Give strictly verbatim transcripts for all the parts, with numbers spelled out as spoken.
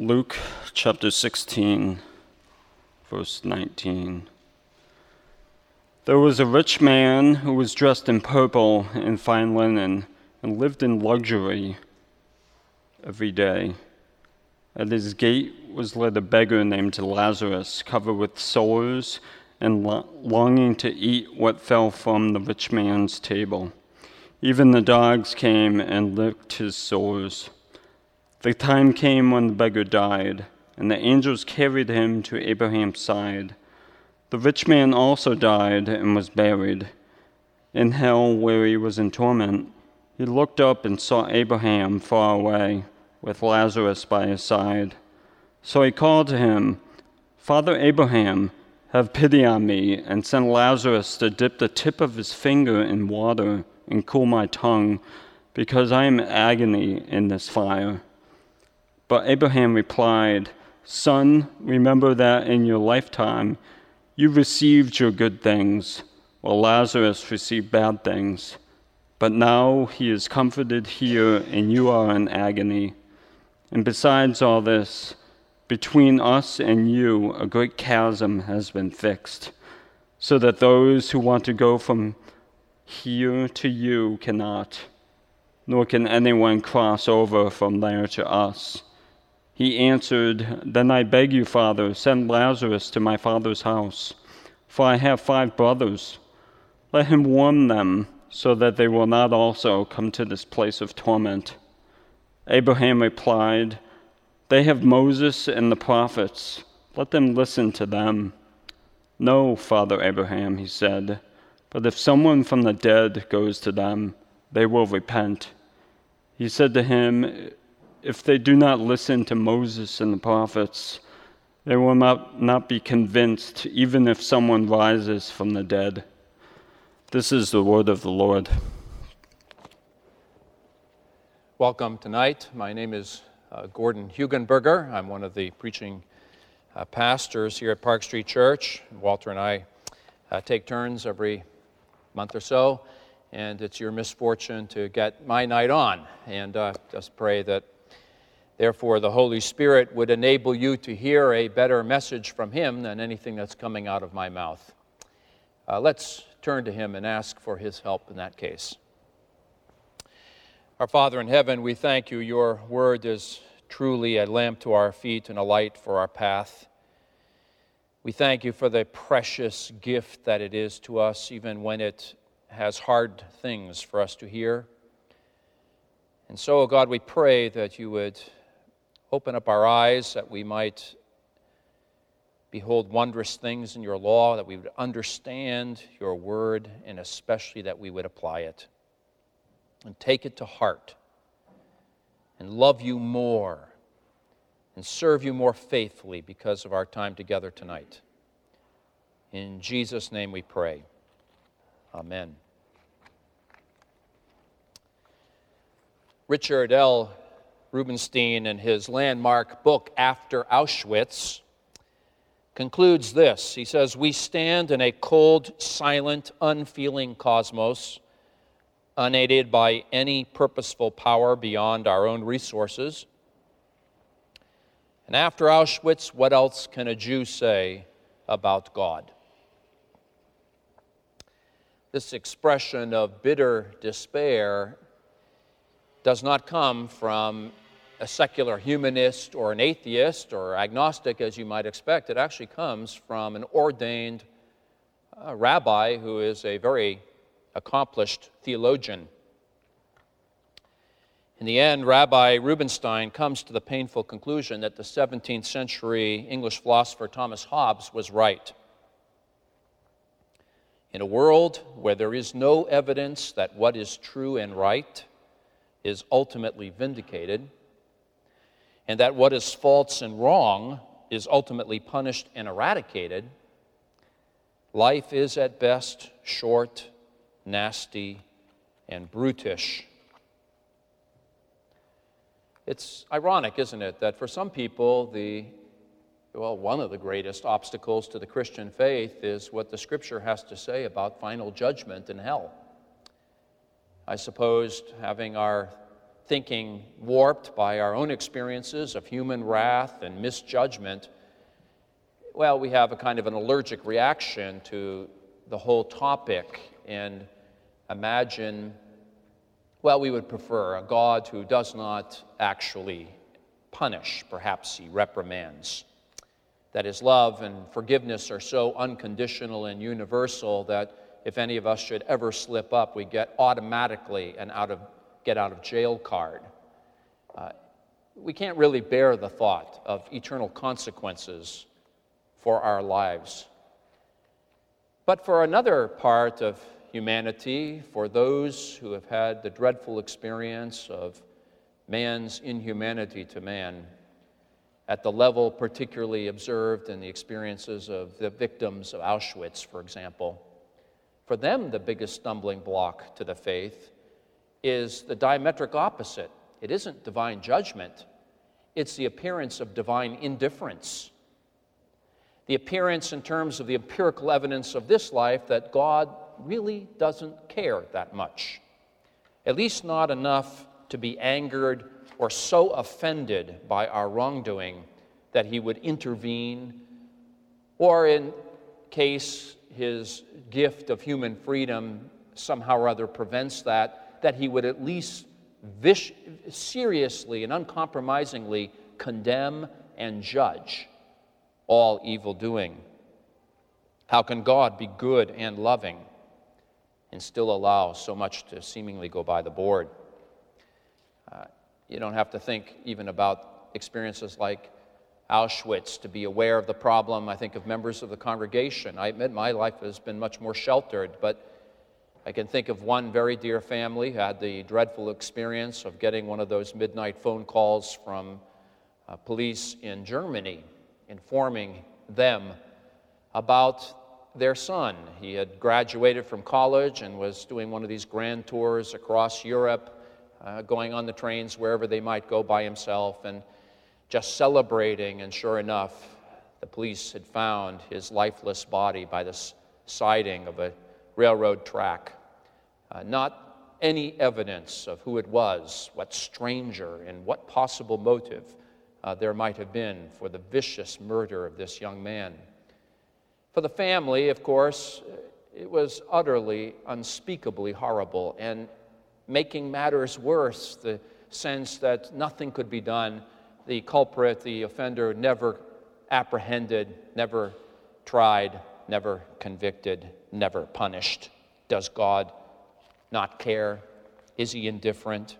Luke chapter sixteen, verse nineteen. There was a rich man who was dressed in purple and fine linen and lived in luxury every day. At his gate was led a beggar named Lazarus, covered with sores and lo- longing to eat what fell from the rich man's table. Even the dogs came and licked his sores. The time came when the beggar died, and the angels carried him to Abraham's side. The rich man also died and was buried. In hell, where he was in torment, he looked up and saw Abraham far away, with Lazarus by his side. So he called to him, "Father Abraham, have pity on me, and send Lazarus to dip the tip of his finger in water and cool my tongue, because I am in agony in this fire." But Abraham replied, "Son, remember that in your lifetime you received your good things, while Lazarus received bad things. But now he is comforted here, and you are in agony. And besides all this, between us and you a great chasm has been fixed, so that those who want to go from here to you cannot, nor can anyone cross over from there to us." He answered, "Then I beg you, Father, send Lazarus to my father's house, for I have five brothers. Let him warn them, so that they will not also come to this place of torment." Abraham replied, "They have Moses and the prophets. Let them listen to them." "No, Father Abraham," he said, "but if someone from the dead goes to them, they will repent." He said to him, "If they do not listen to Moses and the prophets, they will not, not be convinced, even if someone rises from the dead." This is the word of the Lord. Welcome tonight. My name is uh, Gordon Hugenberger. I'm one of the preaching uh, pastors here at Park Street Church. Walter and I uh, take turns every month or so, and it's your misfortune to get my night on. And uh, just pray that therefore, the Holy Spirit would enable you to hear a better message from Him than anything that's coming out of my mouth. Uh, let's turn to Him and ask for His help in that case. Our Father in heaven, we thank you. Your word is truly a lamp to our feet and a light for our path. We thank you for the precious gift that it is to us, even when it has hard things for us to hear. And so, oh God, we pray that you would open up our eyes, that we might behold wondrous things in your law, that we would understand your word, and especially that we would apply it and take it to heart and love you more and serve you more faithfully because of our time together tonight. In Jesus' name we pray. Amen. Richard L. Rubenstein, in his landmark book, After Auschwitz, concludes this. He says, "We stand in a cold, silent, unfeeling cosmos, unaided by any purposeful power beyond our own resources. And after Auschwitz, what else can a Jew say about God?" This expression of bitter despair does not come from a secular humanist or an atheist or agnostic, as you might expect. It actually comes from an ordained uh, rabbi who is a very accomplished theologian. In the end, Rabbi Rubenstein comes to the painful conclusion that the seventeenth century English philosopher Thomas Hobbes was right. In a world where there is no evidence that what is true and right is ultimately vindicated, and that what is false and wrong is ultimately punished and eradicated, life is at best short, nasty, and brutish. It's ironic, isn't it, that for some people, the well, one of the greatest obstacles to the Christian faith is what the Scripture has to say about final judgment in hell. I suppose having our thinking warped by our own experiences of human wrath and misjudgment, well, we have a kind of an allergic reaction to the whole topic and imagine, well, we would prefer a God who does not actually punish, perhaps he reprimands. That his love and forgiveness are so unconditional and universal that if any of us should ever slip up, we get automatically an out of get out of jail card. Uh, we can't really bear the thought of eternal consequences for our lives. But for another part of humanity, for those who have had the dreadful experience of man's inhumanity to man, at the level particularly observed in the experiences of the victims of Auschwitz, for example, for them the biggest stumbling block to the faith is the diametric opposite. It isn't divine judgment, it's the appearance of divine indifference. The appearance in terms of the empirical evidence of this life that God really doesn't care that much, at least not enough to be angered or so offended by our wrongdoing that he would intervene, or in case his gift of human freedom somehow or other prevents that, that he would at least vic- seriously and uncompromisingly condemn and judge all evil doing. How can God be good and loving and still allow so much to seemingly go by the board? Uh, you don't have to think even about experiences like Auschwitz to be aware of the problem. I think of members of the congregation. I admit my life has been much more sheltered, but I can think of one very dear family who had the dreadful experience of getting one of those midnight phone calls from uh, police in Germany informing them about their son. He had graduated from college and was doing one of these grand tours across Europe, uh, going on the trains wherever they might go by himself and just celebrating, and sure enough, the police had found his lifeless body by the siding of a railroad track. Uh, not any evidence of who it was, what stranger, and what possible motive uh, there might have been for the vicious murder of this young man. For the family, of course, it was utterly, unspeakably horrible, and making matters worse, the sense that nothing could be done. The culprit, the offender, never apprehended, never tried, never convicted, never punished. Does God not care? Is he indifferent?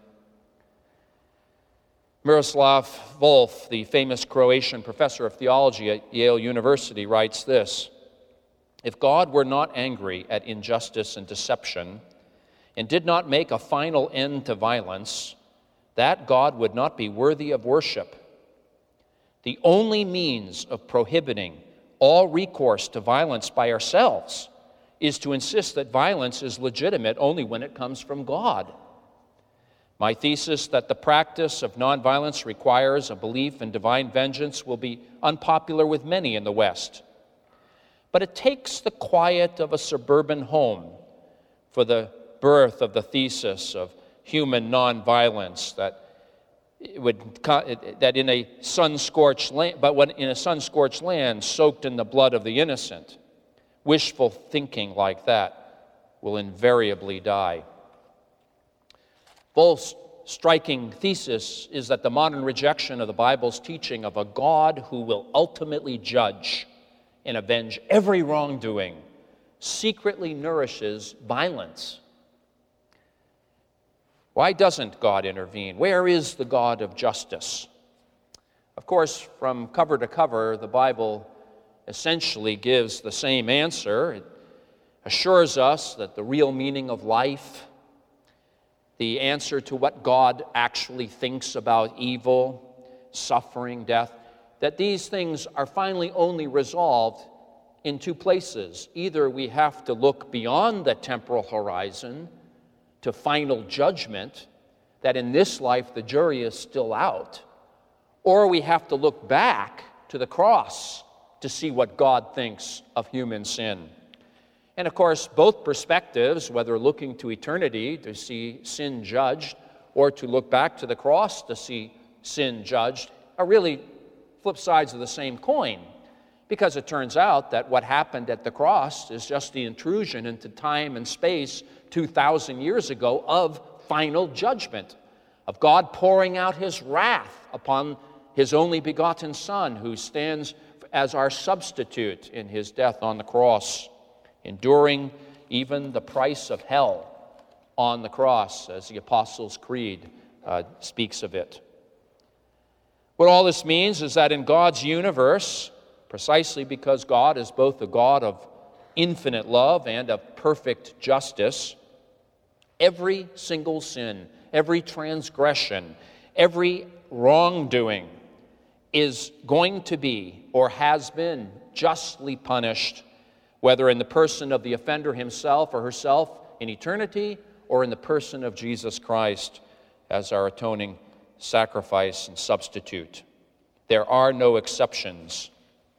Miroslav Volf, the famous Croatian professor of theology at Yale University, writes this: if God were not angry at injustice and deception and did not make a final end to violence, that God would not be worthy of worship. The only means of prohibiting all recourse to violence by ourselves is to insist that violence is legitimate only when it comes from God. My thesis that the practice of nonviolence requires a belief in divine vengeance will be unpopular with many in the West. But it takes the quiet of a suburban home for the birth of the thesis of human nonviolence that it would that in a sun-scorched land, but when in a sun-scorched land soaked in the blood of the innocent, wishful thinking like that will invariably die. Volf's striking thesis is that the modern rejection of the Bible's teaching of a God who will ultimately judge and avenge every wrongdoing secretly nourishes violence. Why doesn't God intervene? Where is the God of justice? Of course, from cover to cover, the Bible essentially gives the same answer. It assures us that the real meaning of life, the answer to what God actually thinks about evil, suffering, death, that these things are finally only resolved in two places. Either we have to look beyond the temporal horizon to final judgment, that in this life the jury is still out, or we have to look back to the cross to see what God thinks of human sin. And of course, both perspectives, whether looking to eternity to see sin judged, or to look back to the cross to see sin judged are really flip sides of the same coin, because it turns out that what happened at the cross is just the intrusion into time and space two thousand years ago of final judgment, of God pouring out his wrath upon his only begotten Son, who stands as our substitute in his death on the cross, enduring even the price of hell on the cross, as the Apostles' Creed uh, speaks of it. What all this means is that in God's universe, precisely because God is both the God of infinite love and of perfect justice, every single sin, every transgression, every wrongdoing is going to be or has been justly punished, whether in the person of the offender himself or herself in eternity, or in the person of Jesus Christ as our atoning sacrifice and substitute. There are no exceptions.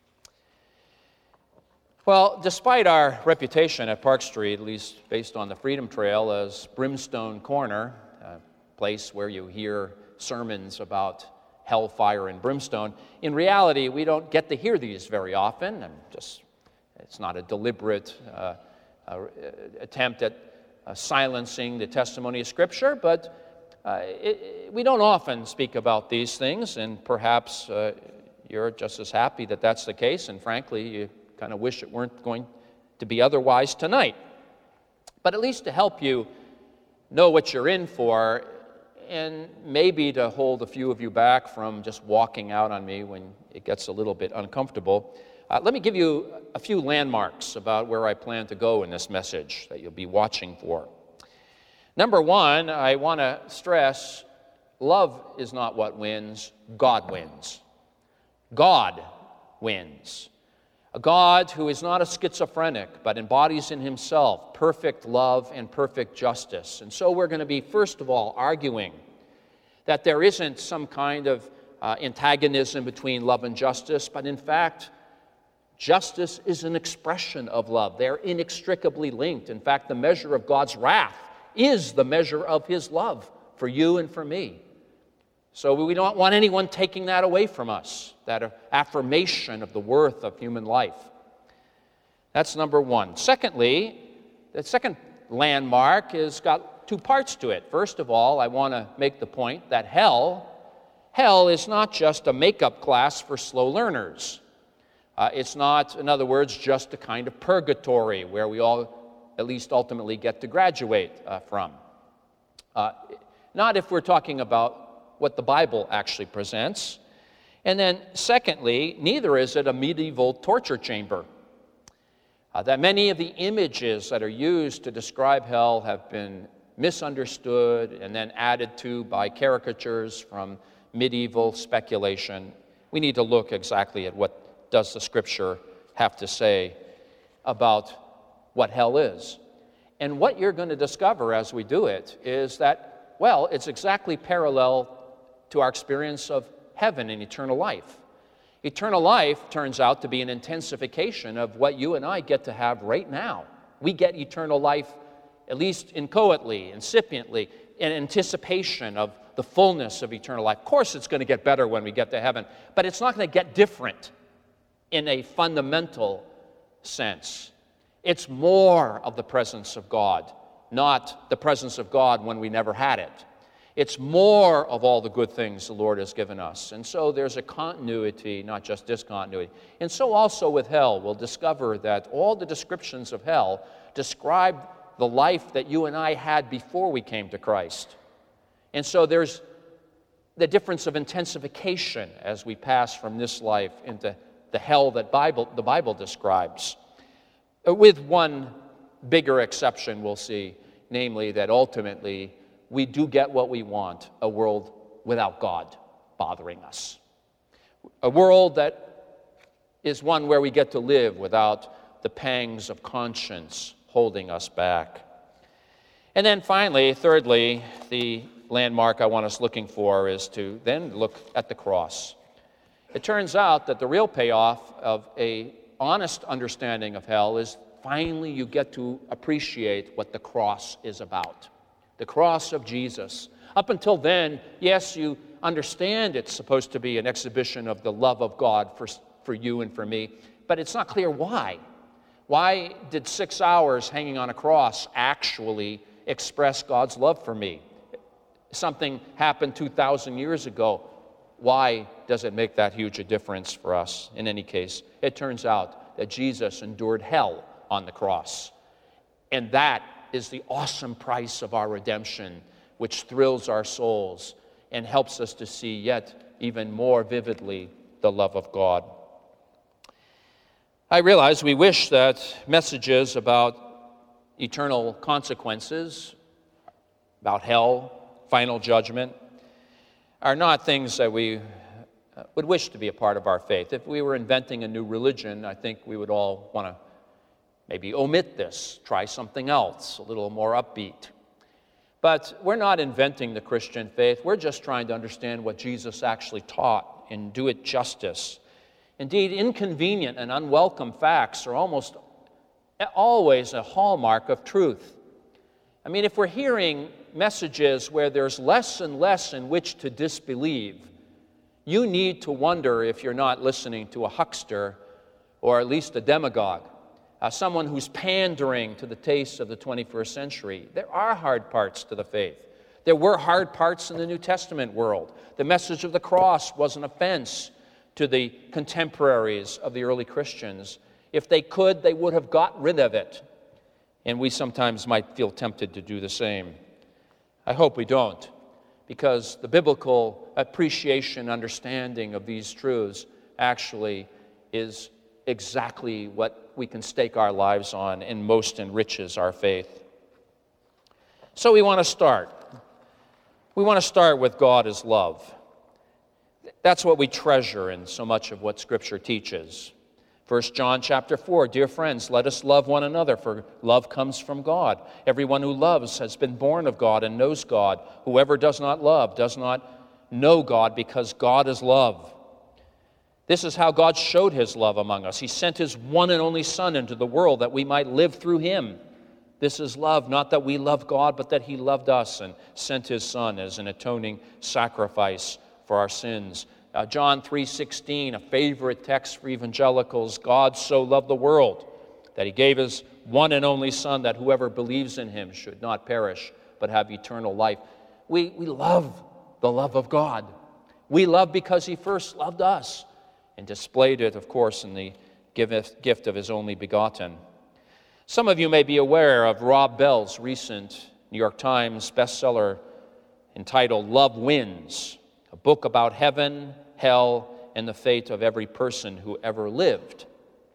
Well, despite our reputation at Park Street, at least based on the Freedom Trail, as Brimstone Corner, a place where you hear sermons about hellfire and brimstone, in reality, we don't get to hear these very often. And just, it's not a deliberate uh, uh, attempt at uh, silencing the testimony of Scripture, but uh, it, it, we don't often speak about these things, and perhaps uh, you're just as happy that that's the case, and frankly, you kind of wish it weren't going to be otherwise tonight. But at least to help you know what you're in for, and maybe to hold a few of you back from just walking out on me when it gets a little bit uncomfortable, uh, let me give you a few landmarks about where I plan to go in this message that you'll be watching for. Number one, I want to stress, love is not what wins, God wins. God wins. A God who is not a schizophrenic, but embodies in himself perfect love and perfect justice. And so we're going to be, first of all, arguing that there isn't some kind of uh, antagonism between love and justice, but in fact, justice is an expression of love. They're inextricably linked. In fact, the measure of God's wrath is the measure of his love for you and for me. So we don't want anyone taking that away from us, that affirmation of the worth of human life. That's number one. Secondly, the second landmark has got two parts to it. First of all, I want to make the point that hell, hell is not just a makeup class for slow learners. Uh, it's not, in other words, just a kind of purgatory where we all at least ultimately get to graduate uh, from. Uh, not if we're talking about what the Bible actually presents. And then secondly, neither is it a medieval torture chamber. Uh, that many of the images that are used to describe hell have been misunderstood and then added to by caricatures from medieval speculation. We need to look exactly at what does the Scripture have to say about what hell is. And what you're going to discover as we do it is that, well, it's exactly parallel to our experience of heaven and eternal life. Eternal life turns out to be an intensification of what you and I get to have right now. We get eternal life, at least inchoately, incipiently, in anticipation of the fullness of eternal life. Of course, it's going to get better when we get to heaven, but it's not going to get different in a fundamental sense. It's more of the presence of God, not the presence of God when we never had it. It's more of all the good things the Lord has given us. And so there's a continuity, not just discontinuity. And so also with hell, we'll discover that all the descriptions of hell describe the life that you and I had before we came to Christ. And so there's the difference of intensification as we pass from this life into the hell that Bible, the Bible describes. With one bigger exception, we'll see, namely that ultimately we do get what we want, a world without God bothering us. A world that is one where we get to live without the pangs of conscience holding us back. And then finally, thirdly, the landmark I want us looking for is to then look at the cross. It turns out that the real payoff of an honest understanding of hell is finally you get to appreciate what the cross is about. The cross of Jesus, Up until then, yes, you understand it's supposed to be an exhibition of the love of God for, for you and for me, but it's not clear why. Why did six hours hanging on a cross actually express God's love for me? Something happened two thousand years ago. Why does it make that huge a difference for us? In any case, it turns out that Jesus endured hell on the cross. And that is the awesome price of our redemption, which thrills our souls and helps us to see yet even more vividly the love of God. I realize we wish that messages about eternal consequences, about hell, final judgment, are not things that we would wish to be a part of our faith. If we were inventing a new religion, I think we would all want to maybe omit this, try something else, a little more upbeat. But we're not inventing the Christian faith. We're just trying to understand what Jesus actually taught and do it justice. Indeed, inconvenient and unwelcome facts are almost always a hallmark of truth. I mean, if we're hearing messages where there's less and less in which to disbelieve, you need to wonder if you're not listening to a huckster or at least a demagogue, uh, someone who's pandering to the tastes of the twenty-first century. There are hard parts to the faith. There were hard parts in the New Testament world. The message of the cross was an offense to the contemporaries of the early Christians. If they could, they would have got rid of it. And we sometimes might feel tempted to do the same. I hope we don't, because the biblical appreciation, understanding of these truths actually is exactly what we can stake our lives on and most enriches our faith. So we want to start. We want to start with God as love. That's what we treasure in so much of what Scripture teaches. First John chapter four, dear friends, let us love one another, for love comes from God. Everyone who loves has been born of God and knows God. Whoever does not love does not know God, because God is love. This is how God showed his love among us. He sent his one and only Son into the world that we might live through him. This is love, not that we love God, but that he loved us and sent his Son as an atoning sacrifice for our sins. Uh, John three sixteen, a favorite text for evangelicals, God so loved the world that he gave his one and only Son, that whoever believes in him should not perish but have eternal life. We, we love the love of God. We love because he first loved us and displayed it, of course, in the gift of his only begotten. Some of you may be aware of Rob Bell's recent New York Times bestseller entitled Love Wins, a book about heaven, hell, and the fate of every person who ever lived.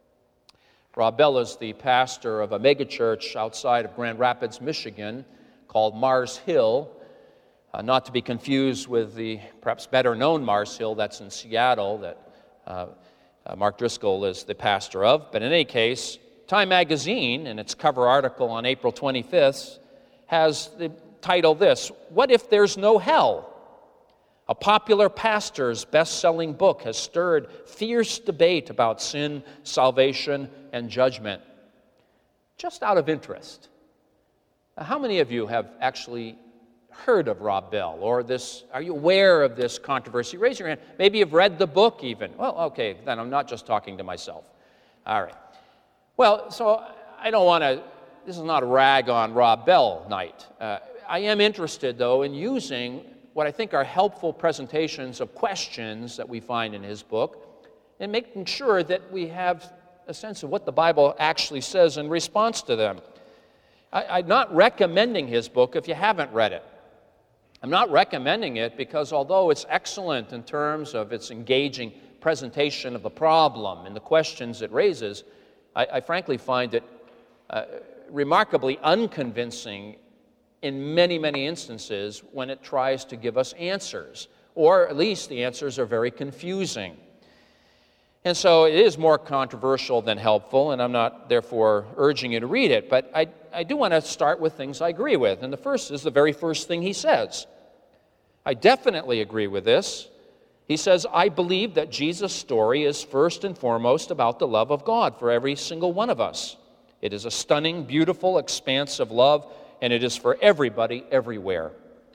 Rob Bell is the pastor of a megachurch outside of Grand Rapids, Michigan, called Mars Hill, uh, not to be confused with the perhaps better-known Mars Hill that's in Seattle that uh, uh, Mark Driscoll is the pastor of. But in any case, Time magazine, in its cover article on April twenty-fifth, has the title this, What If There's No Hell? A popular pastor's best-selling book has stirred fierce debate about sin, salvation, and judgment. Just out of interest, how many of you have actually heard of Rob Bell, or this? Are you aware of this controversy? Raise your hand. Maybe you've read the book even. Well, okay, then I'm not just talking to myself. All right. Well, so I don't want to, this is not a rag on Rob Bell night. Uh, I am interested, though, in using what I think are helpful presentations of questions that we find in his book, and making sure that we have a sense of what the Bible actually says in response to them. I, I'm not recommending his book if you haven't read it. I'm not recommending it because although it's excellent in terms of its engaging presentation of the problem and the questions it raises, I, I frankly find it uh, remarkably unconvincing in many, many instances when it tries to give us answers, or at least the answers are very confusing. And so it is more controversial than helpful, and I'm not therefore urging you to read it, but I, I do want to start with things I agree with. And the first is the very first thing he says. I definitely agree with this. He says, I believe that Jesus' story is first and foremost about the love of God for every single one of us. It is a stunning, beautiful expanse of love, and it is for everybody, everywhere.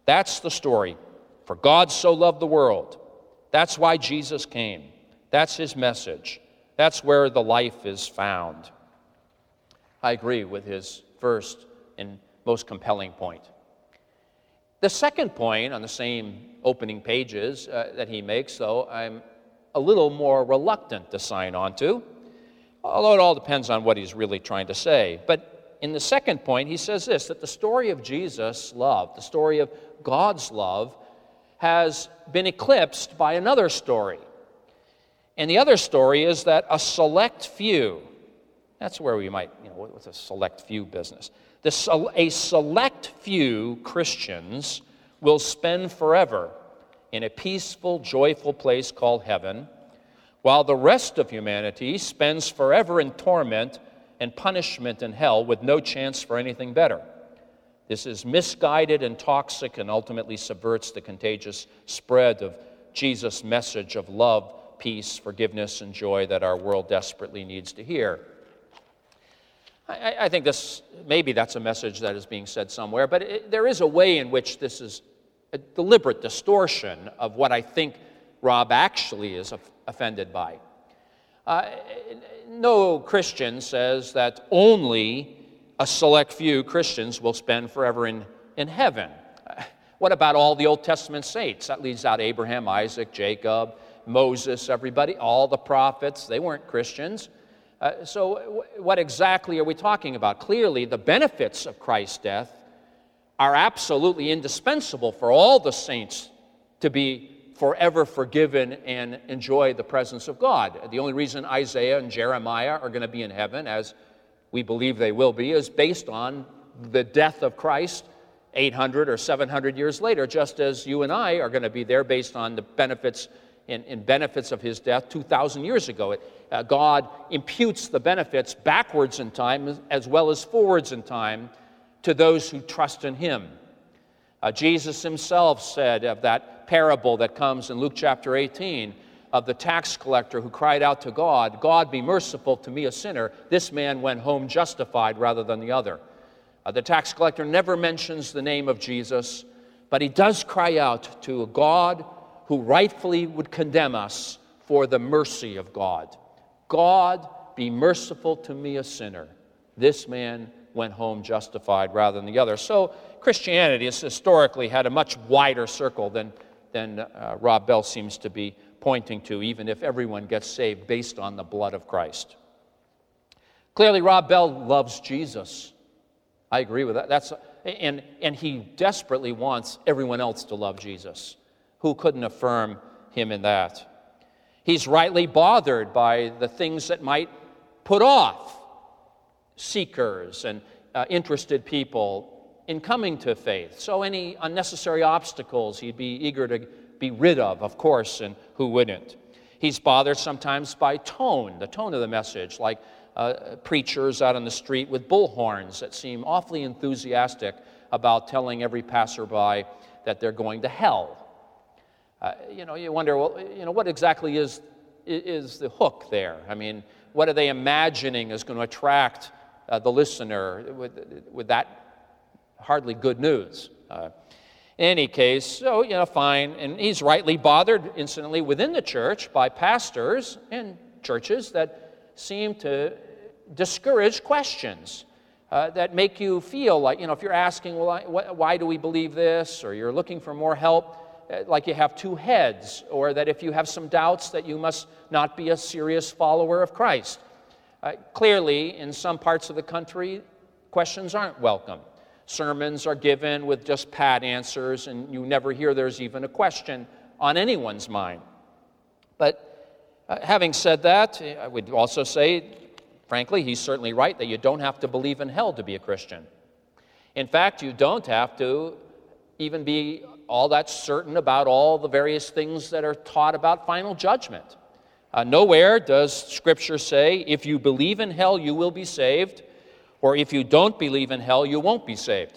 That's the story. For God so loved the world. That's why Jesus came. That's his message. That's where the life is found. I agree with his first and most compelling point. The second point on the same opening pages uh, that he makes, though, I'm a little more reluctant to sign on to, although it all depends on what he's really trying to say. But in the second point, he says this, that the story of Jesus' love, the story of God's love, has been eclipsed by another story. And the other story is that a select few, that's where we might, you know, what's a select few business? The, a select few Christians will spend forever in a peaceful, joyful place called heaven, while the rest of humanity spends forever in torment and punishment in hell with no chance for anything better. This is misguided and toxic and ultimately subverts the contagious spread of Jesus' message of love, peace, forgiveness, and joy that our world desperately needs to hear. I, I think this, maybe that's a message that is being said somewhere, but it, there is a way in which this is a deliberate distortion of what I think Rob actually is offended by. Uh, no Christian says that only a select few Christians will spend forever in, in heaven. What about all the Old Testament saints? That leaves out Abraham, Isaac, Jacob, Moses, everybody, all the prophets. They weren't Christians. Uh, so w- what exactly are we talking about? Clearly, the benefits of Christ's death are absolutely indispensable for all the saints to be forever forgiven and enjoy the presence of God. The only reason Isaiah and Jeremiah are going to be in heaven, as we believe they will be, is based on the death of Christ eight hundred or seven hundred years later, just as you and I are going to be there based on the benefits and, and benefits of his death two thousand years ago. It, uh, God imputes the benefits backwards in time as well as forwards in time to those who trust in him. Uh, Jesus himself said of that parable that comes in Luke chapter eighteen of the tax collector who cried out to God, "God, be merciful to me, a sinner. This man went home justified rather than the other." Uh, the tax collector never mentions the name of Jesus, but he does cry out to a God who rightfully would condemn us for the mercy of God. "God, be merciful to me, a sinner. This man went home justified rather than the other." So Christianity has historically had a much wider circle than, than uh, Rob Bell seems to be pointing to, even if everyone gets saved based on the blood of Christ. Clearly, Rob Bell loves Jesus. I agree with that. That's, and, and he desperately wants everyone else to love Jesus. Who couldn't affirm him in that? He's rightly bothered by the things that might put off seekers and uh, interested people in coming to faith. So any unnecessary obstacles he'd be eager to be rid of, of course, and who wouldn't? He's bothered sometimes by tone, the tone of the message, like uh, preachers out on the street with bullhorns that seem awfully enthusiastic about telling every passerby that they're going to hell. Uh, you know, you wonder, well, you know, what exactly is is the hook there? I mean, what are they imagining is going to attract uh, the listener with, with that hardly good news? Uh, in any case, so, you know, fine. And he's rightly bothered, incidentally, within the church by pastors and churches that seem to discourage questions uh, that make you feel like, you know, if you're asking, well, I, wh- why do we believe this? Or you're looking for more help, like you have two heads, or that if you have some doubts that you must not be a serious follower of Christ. Uh, clearly, in some parts of the country, questions aren't welcome. Sermons are given with just pat answers, and you never hear there's even a question on anyone's mind. But uh, having said that, I would also say, frankly, he's certainly right that you don't have to believe in hell to be a Christian. In fact, you don't have to even be all that certain about all the various things that are taught about final judgment. Uh, nowhere does Scripture say, if you believe in hell, you will be saved, or if you don't believe in hell, you won't be saved.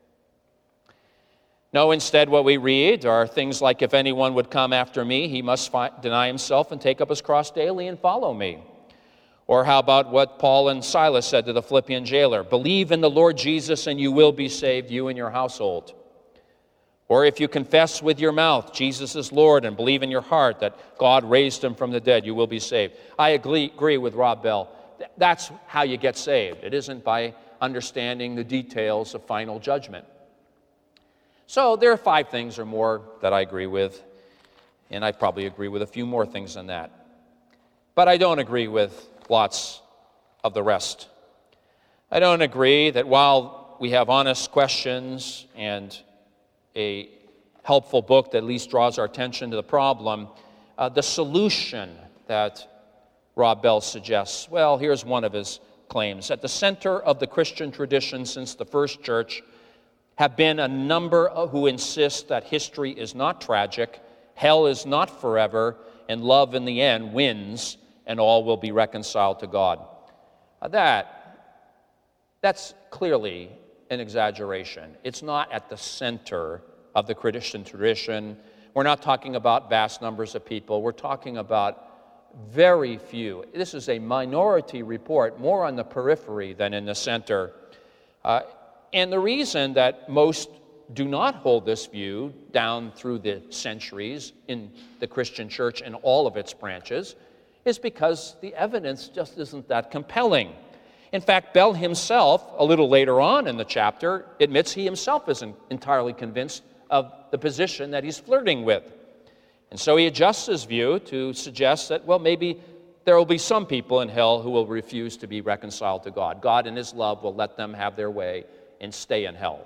No, instead what we read are things like, if anyone would come after me, he must fi- deny himself and take up his cross daily and follow me. Or how about what Paul and Silas said to the Philippian jailer, believe in the Lord Jesus and you will be saved, you and your household. Or if you confess with your mouth Jesus is Lord and believe in your heart that God raised him from the dead, you will be saved. I agree, agree with Rob Bell. That's how you get saved. It isn't by understanding the details of final judgment. So there are five things or more that I agree with, and I probably agree with a few more things than that. But I don't agree with lots of the rest. I don't agree that while we have honest questions and a helpful book that at least draws our attention to the problem, uh, the solution that Rob Bell suggests, well, here's one of his claims. At the center of the Christian tradition since the first church have been a number who insist that history is not tragic, hell is not forever, and love in the end wins, and all will be reconciled to God. Uh, that, that's clearly an exaggeration. It's not at the center of the Christian tradition. We're not talking about vast numbers of people. We're talking about very few. This is a minority report, more on the periphery than in the center. Uh, and the reason that most do not hold this view down through the centuries in the Christian church and all of its branches is because the evidence just isn't that compelling. In fact, Bell himself, a little later on in the chapter, admits he himself isn't entirely convinced of the position that he's flirting with. And so he adjusts his view to suggest that, well, maybe there will be some people in hell who will refuse to be reconciled to God. God in his love will let them have their way and stay in hell.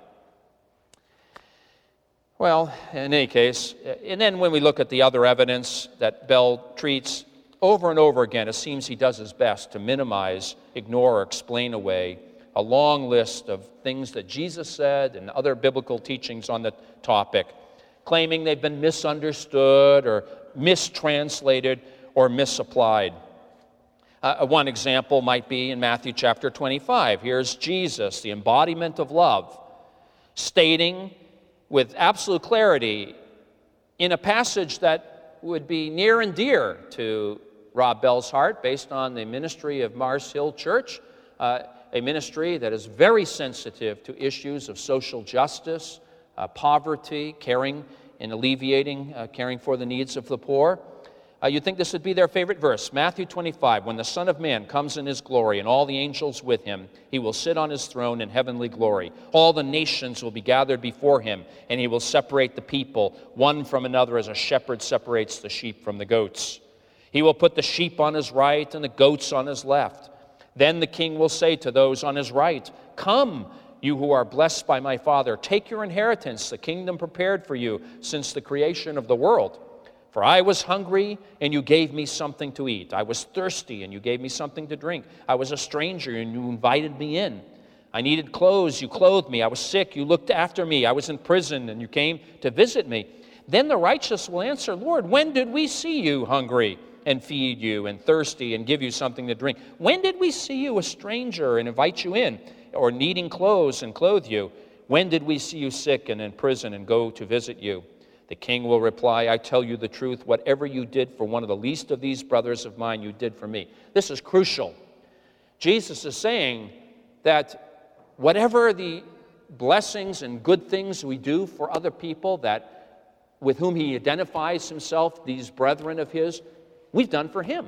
Well, in any case, and then when we look at the other evidence that Bell treats, over and over again, it seems he does his best to minimize, ignore, or explain away a long list of things that Jesus said and other biblical teachings on the topic, claiming they've been misunderstood or mistranslated or misapplied. Uh, one example might be in Matthew chapter twenty-five. Here's Jesus, the embodiment of love, stating with absolute clarity in a passage that would be near and dear to Rob Bell's heart based on the ministry of Mars Hill Church, uh, a ministry that is very sensitive to issues of social justice, uh, poverty, caring and alleviating, uh, caring for the needs of the poor. Uh, you'd think this would be their favorite verse, Matthew twenty-five, when the Son of Man comes in his glory and all the angels with him, he will sit on his throne in heavenly glory. All the nations will be gathered before him, and he will separate the people, one from another as a shepherd separates the sheep from the goats. He will put the sheep on his right and the goats on his left. Then the king will say to those on his right, "Come, you who are blessed by my Father, take your inheritance, the kingdom prepared for you since the creation of the world. For I was hungry, and you gave me something to eat. I was thirsty, and you gave me something to drink. I was a stranger, and you invited me in. I needed clothes, you clothed me. I was sick, you looked after me. I was in prison, and you came to visit me." Then the righteous will answer, "Lord, when did we see you hungry and feed you, and thirsty and give you something to drink? When did we see you a stranger and invite you in, or needing clothes and clothe you? When did we see you sick and in prison and go to visit you?" The king will reply, "I tell you the truth, whatever you did for one of the least of these brothers of mine, you did for me." This is crucial. Jesus is saying that whatever the blessings and good things we do for other people that with whom he identifies himself, these brethren of his, we've done for him.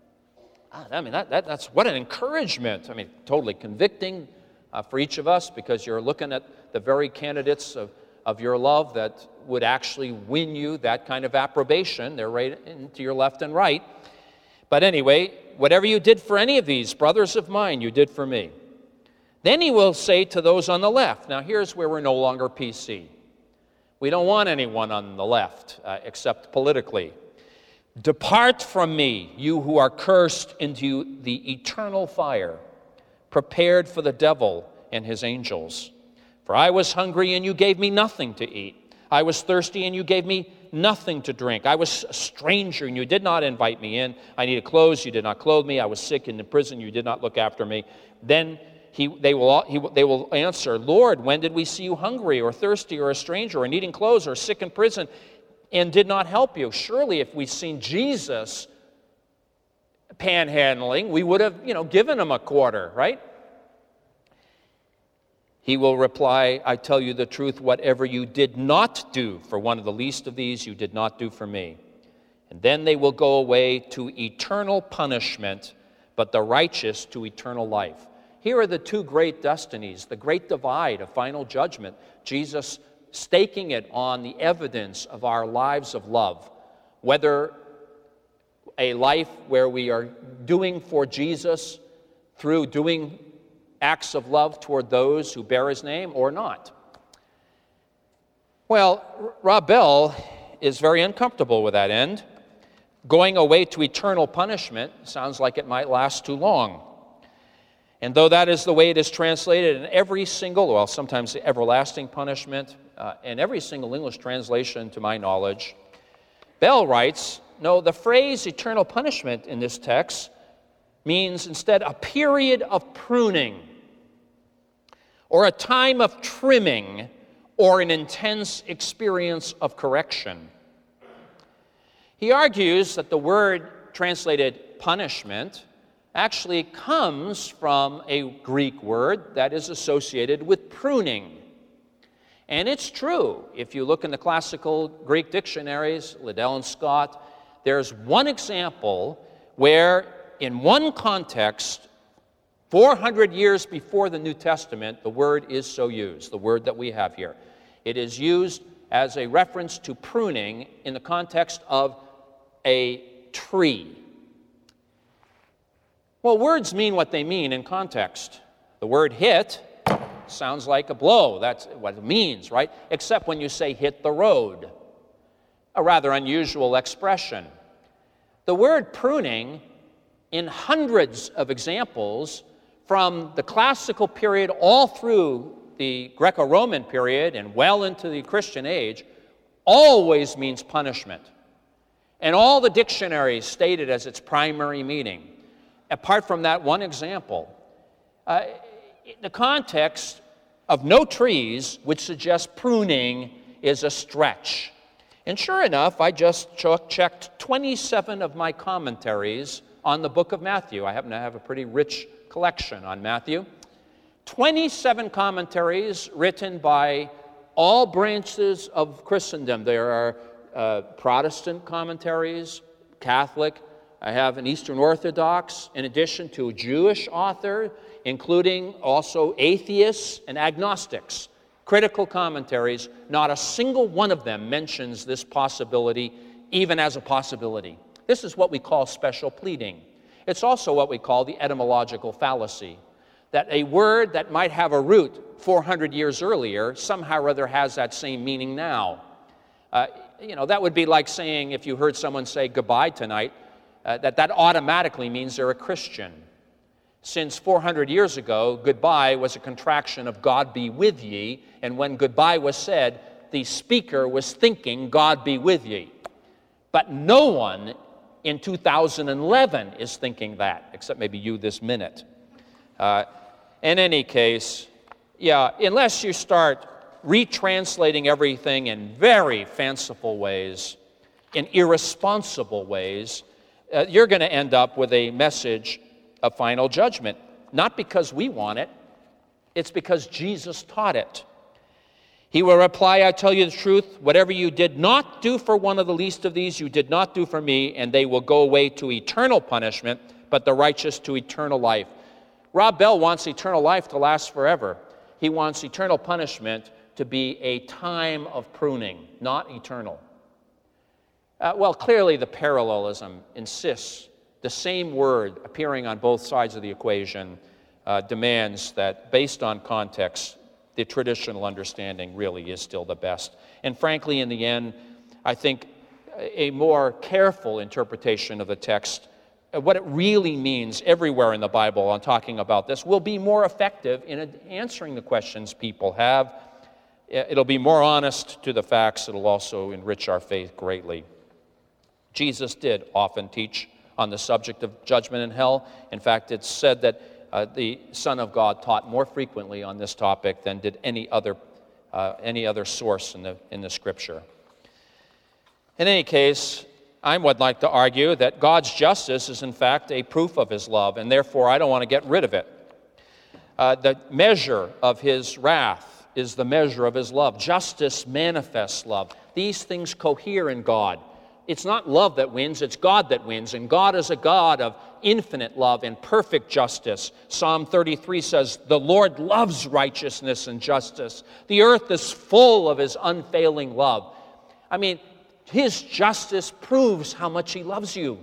I mean, that, that, that's what an encouragement. I mean, totally convicting uh, for each of us, because you're looking at the very candidates of, of your love that would actually win you that kind of approbation. They're right into your left and right. But anyway, whatever you did for any of these brothers of mine, you did for me. Then he will say to those on the left, now here's where we're no longer P C. We don't want anyone on the left, uh, except politically. "Depart from me, you who are cursed, into the eternal fire, prepared for the devil and his angels. For I was hungry, and you gave me nothing to eat. I was thirsty, and you gave me nothing to drink. I was a stranger, and you did not invite me in. I needed clothes, you did not clothe me. I was sick and in prison, you did not look after me." Then he, they, will, he, they will answer, "Lord, when did we see you hungry or thirsty or a stranger or needing clothes or sick in prison and did not help you?" Surely if we'd seen Jesus panhandling, we would have, you know, given him a quarter, right? He will reply, I tell you the truth, whatever you did not do for one of the least of these, you did not do for me. And then they will go away to eternal punishment, but the righteous to eternal life. Here are the two great destinies, the great divide of final judgment. Jesus staking it on the evidence of our lives of love, whether a life where we are doing for Jesus through doing acts of love toward those who bear his name or not. Well, Rob Bell is very uncomfortable with that end. Going away to eternal punishment sounds like it might last too long. And though that is the way it is translated in every single, well, sometimes everlasting punishment, uh, in every single English translation to my knowledge, Bell writes, no, the phrase eternal punishment in this text means instead a period of pruning, or a time of trimming, or an intense experience of correction. He argues that the word translated punishment actually comes from a Greek word that is associated with pruning. And it's true. If you look in the classical Greek dictionaries, Liddell and Scott, there's one example where in one context, four hundred years before the New Testament, the word is so used, the word that we have here. It is used as a reference to pruning in the context of a tree. Well, words mean what they mean in context. The word hit sounds like a blow. That's what it means, right? Except when you say hit the road, a rather unusual expression. The word pruning, in hundreds of examples from the classical period all through the Greco-Roman period and well into the Christian age, always means punishment. And all the dictionaries state it as its primary meaning. Apart from that one example, uh, the context of no trees would suggest pruning is a stretch. And sure enough, I just ch- checked twenty-seven of my commentaries on the book of Matthew. I happen to have a pretty rich collection on Matthew. twenty-seven commentaries written by all branches of Christendom. There are uh, Protestant commentaries, Catholic. I have an Eastern Orthodox, in addition to a Jewish author, including also atheists and agnostics. Critical commentaries, not a single one of them mentions this possibility, even as a possibility. This is what we call special pleading. It's also what we call the etymological fallacy, that a word that might have a root four hundred years earlier somehow or other has that same meaning now. Uh, you know, that would be like saying, if you heard someone say goodbye tonight, uh, that that automatically means they're a Christian. Since four hundred years ago, goodbye was a contraction of God be with ye, and when goodbye was said, the speaker was thinking God be with ye. But no one in two thousand eleven is thinking that, except maybe you this minute. Uh, in any case, yeah, unless you start retranslating everything in very fanciful ways, in irresponsible ways, uh, you're going to end up with a message of final judgment. Not because we want it, it's because Jesus taught it. He will reply, I tell you the truth, whatever you did not do for one of the least of these, you did not do for me, and they will go away to eternal punishment, but the righteous to eternal life. Rob Bell wants eternal life to last forever. He wants eternal punishment to be a time of pruning, not eternal. Uh, well, clearly the parallelism insists the same word appearing on both sides of the equation uh, demands that, based on context, the traditional understanding really is still the best. And frankly, in the end, I think a more careful interpretation of the text, what it really means everywhere in the Bible on talking about this, will be more effective in answering the questions people have. It'll be more honest to the facts. It'll also enrich our faith greatly. Jesus did often teach on the subject of judgment and hell. In fact, it's said that uh, the Son of God taught more frequently on this topic than did any other uh, any other source in the in the Scripture. In any case, I would like to argue that God's justice is in fact a proof of His love, and therefore I don't want to get rid of it. Uh, the measure of his wrath is the measure of his love. Justice manifests love. These things cohere in God. It's not love that wins, it's God that wins. And God is a God of infinite love and perfect justice. Psalm thirty-three says, "The Lord loves righteousness and justice. The earth is full of his unfailing love." I mean, his justice proves how much he loves you.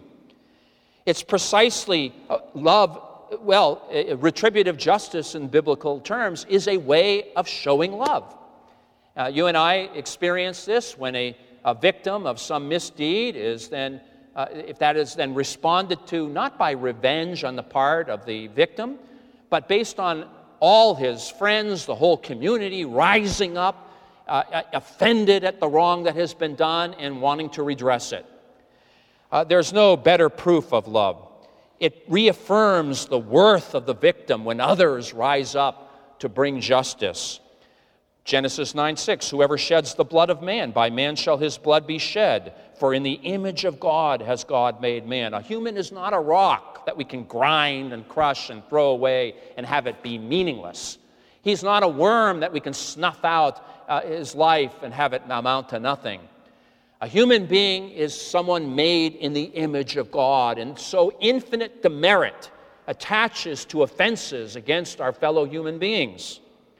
It's precisely uh, love, well, uh, retributive justice in biblical terms is a way of showing love. Uh, you and I experience this when a A victim of some misdeed is then, uh, if that is then responded to not by revenge on the part of the victim, but based on all his friends, the whole community rising up, uh, offended at the wrong that has been done and wanting to redress it. Uh, there's no better proof of love. It reaffirms the worth of the victim when others rise up to bring justice. Genesis nine six, "Whoever sheds the blood of man, by man shall his blood be shed. For in the image of God has God made man." A human is not a rock that we can grind and crush and throw away and have it be meaningless. He's not a worm that we can snuff out uh, his life and have it amount to nothing. A human being is someone made in the image of God, and so infinite demerit attaches to offenses against our fellow human beings.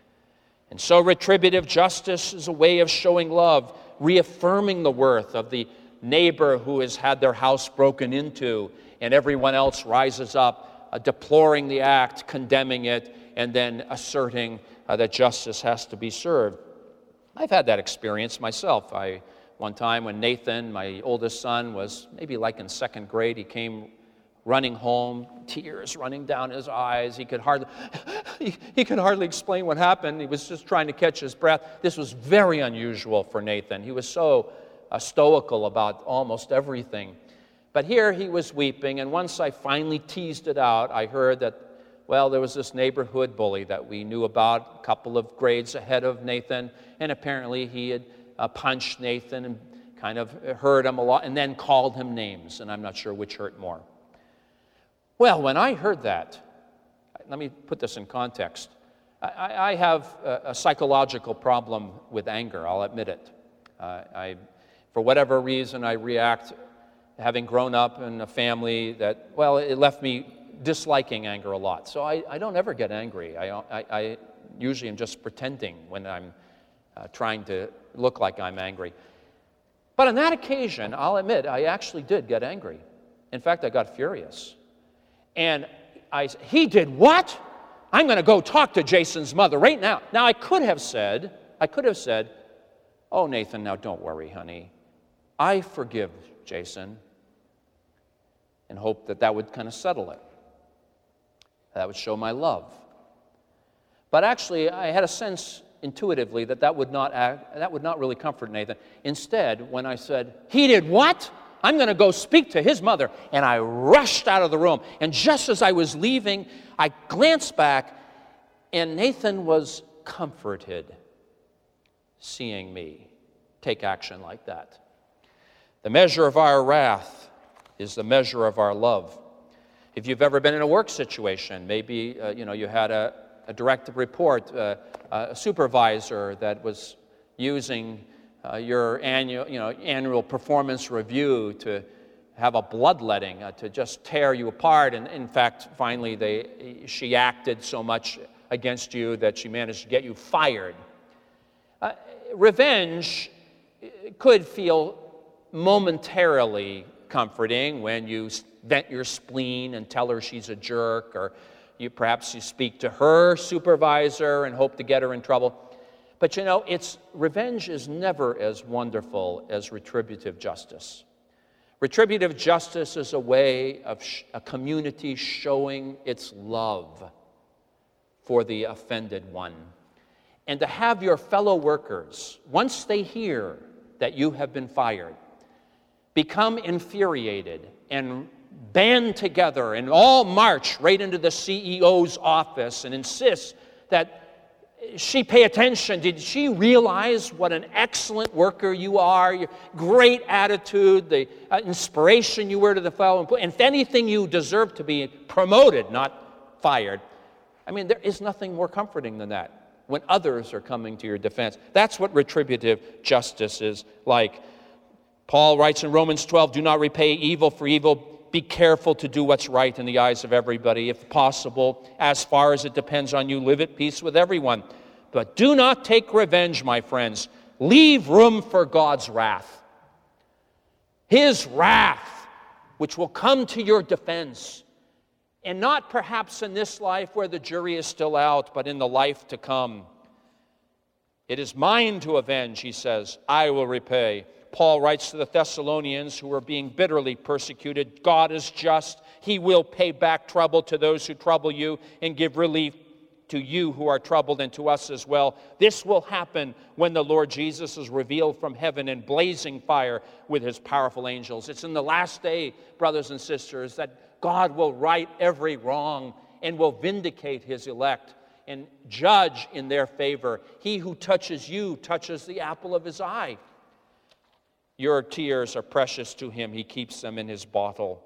And so retributive justice is a way of showing love, reaffirming the worth of the neighbor who has had their house broken into, and everyone else rises up, uh, deploring the act, condemning it, and then asserting uh, that justice has to be served. I've had that experience myself. I, one time when Nathan, my oldest son, was maybe like in second grade, he came running home, tears running down his eyes. He could hardly he, he could hardly explain what happened. He was just trying to catch his breath. This was very unusual for Nathan. He was so uh, stoical about almost everything. But here he was weeping, and once I finally teased it out, I heard that, well, there was this neighborhood bully that we knew about, a couple of grades ahead of Nathan, and apparently he had uh, punched Nathan and kind of hurt him a lot, and then called him names, and I'm not sure which hurt more. Well, when I heard that, let me put this in context. I, I have a, a psychological problem with anger, I'll admit it. Uh, I, for whatever reason, I react, having grown up in a family that, well, it left me disliking anger a lot. So I, I don't ever get angry. I, I, I usually am just pretending when I'm uh, trying to look like I'm angry. But on that occasion, I'll admit, I actually did get angry. In fact, I got furious. And I, he did what? I'm going to go talk to Jason's mother right now. Now, I could have said, I could have said, "Oh, Nathan, now don't worry, honey. I forgive Jason," and hope that that would kind of settle it. That would show my love. But actually, I had a sense intuitively that that would not act, that would not really comfort Nathan. Instead, when I said, "He did what? I'm going to go speak to his mother," and I rushed out of the room. And just as I was leaving, I glanced back, and Nathan was comforted seeing me take action like that. The measure of our wrath is the measure of our love. If you've ever been in a work situation, maybe uh, you know you had a, a direct report, uh, a supervisor that was using Uh, your annual, you know, annual performance review to have a bloodletting, uh, to just tear you apart. And in fact, finally, they, she acted so much against you that she managed to get you fired. Uh, revenge could feel momentarily comforting when you vent your spleen and tell her she's a jerk, or you perhaps you speak to her supervisor and hope to get her in trouble. But you know, it's revenge is never as wonderful as retributive justice. Retributive justice is a way of sh- a community showing its love for the offended one. And to have your fellow workers, once they hear that you have been fired, become infuriated and band together and all march right into the C E O's office and insist that she pay attention. Did she realize what an excellent worker you are, your great attitude, the uh, inspiration you were to the fellow employee? And if anything, you deserve to be promoted, not fired. I mean, there is nothing more comforting than that, when others are coming to your defense. That's what retributive justice is like. Paul writes in Romans twelve, do not repay evil for evil. Be careful to do what's right in the eyes of everybody. If possible, as far as it depends on you, live at peace with everyone. But do not take revenge, my friends. Leave room for God's wrath. His wrath, which will come to your defense. And not perhaps in this life where the jury is still out, but in the life to come. It is mine to avenge, he says. I will repay. Paul writes to the Thessalonians who are being bitterly persecuted, God is just. He will pay back trouble to those who trouble you and give relief to you who are troubled and to us as well. This will happen when the Lord Jesus is revealed from heaven in blazing fire with his powerful angels. It's in the last day, brothers and sisters, that God will right every wrong and will vindicate his elect and judge in their favor. He who touches you touches the apple of his eye. Your tears are precious to him. He keeps them in his bottle.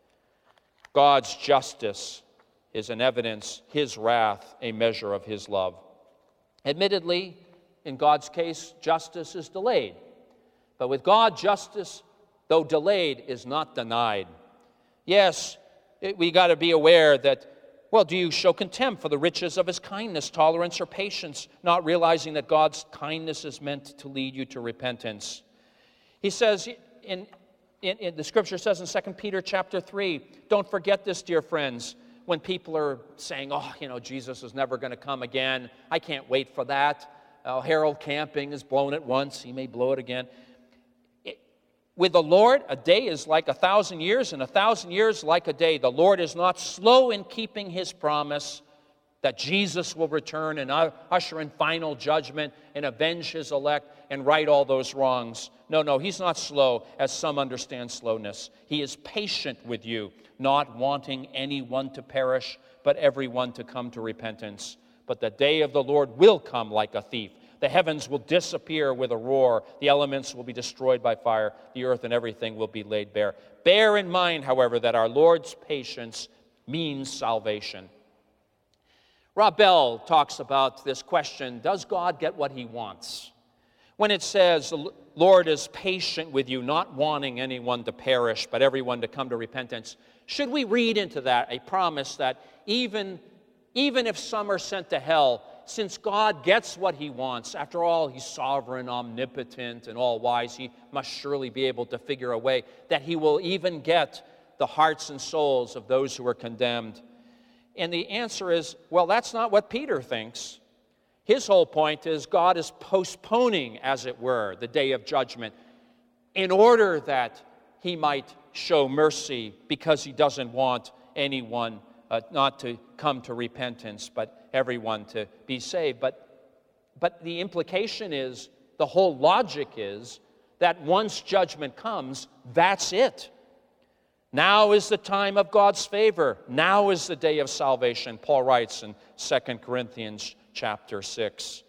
God's justice is an evidence, his wrath, a measure of his love. Admittedly, in God's case, justice is delayed. But with God, justice, though delayed, is not denied. Yes, it, we got to be aware that, well, do you show contempt for the riches of his kindness, tolerance, or patience, not realizing that God's kindness is meant to lead you to repentance? He says, in, in, in the scripture says in Second Peter chapter three, don't forget this, dear friends, when people are saying, oh, you know, Jesus is never going to come again. I can't wait for that. Uh, Harold Camping has blown it once. He may blow it again. It, with the Lord, a day is like a thousand years, and a thousand years like a day. The Lord is not slow in keeping his promise that Jesus will return and usher in final judgment and avenge his elect and right all those wrongs. No, no, he's not slow, as some understand slowness. He is patient with you, not wanting anyone to perish, but everyone to come to repentance. But the day of the Lord will come like a thief. The heavens will disappear with a roar. The elements will be destroyed by fire. The earth and everything will be laid bare. Bear in mind, however, that our Lord's patience means salvation. Rob Bell talks about this question, does God get what he wants? When it says, the Lord is patient with you, not wanting anyone to perish, but everyone to come to repentance, should we read into that a promise that even, even if some are sent to hell, since God gets what he wants, after all, he's sovereign, omnipotent, and all-wise, he must surely be able to figure a way that he will even get the hearts and souls of those who are condemned. And the answer is, well, that's not what Peter thinks. His whole point is God is postponing, as it were, the day of judgment in order that he might show mercy because he doesn't want anyone uh, not to come to repentance, but everyone to be saved. But, but the implication is, the whole logic is that once judgment comes, that's it. Now is the time of God's favor. Now is the day of salvation. Paul writes in Second Corinthians chapter six.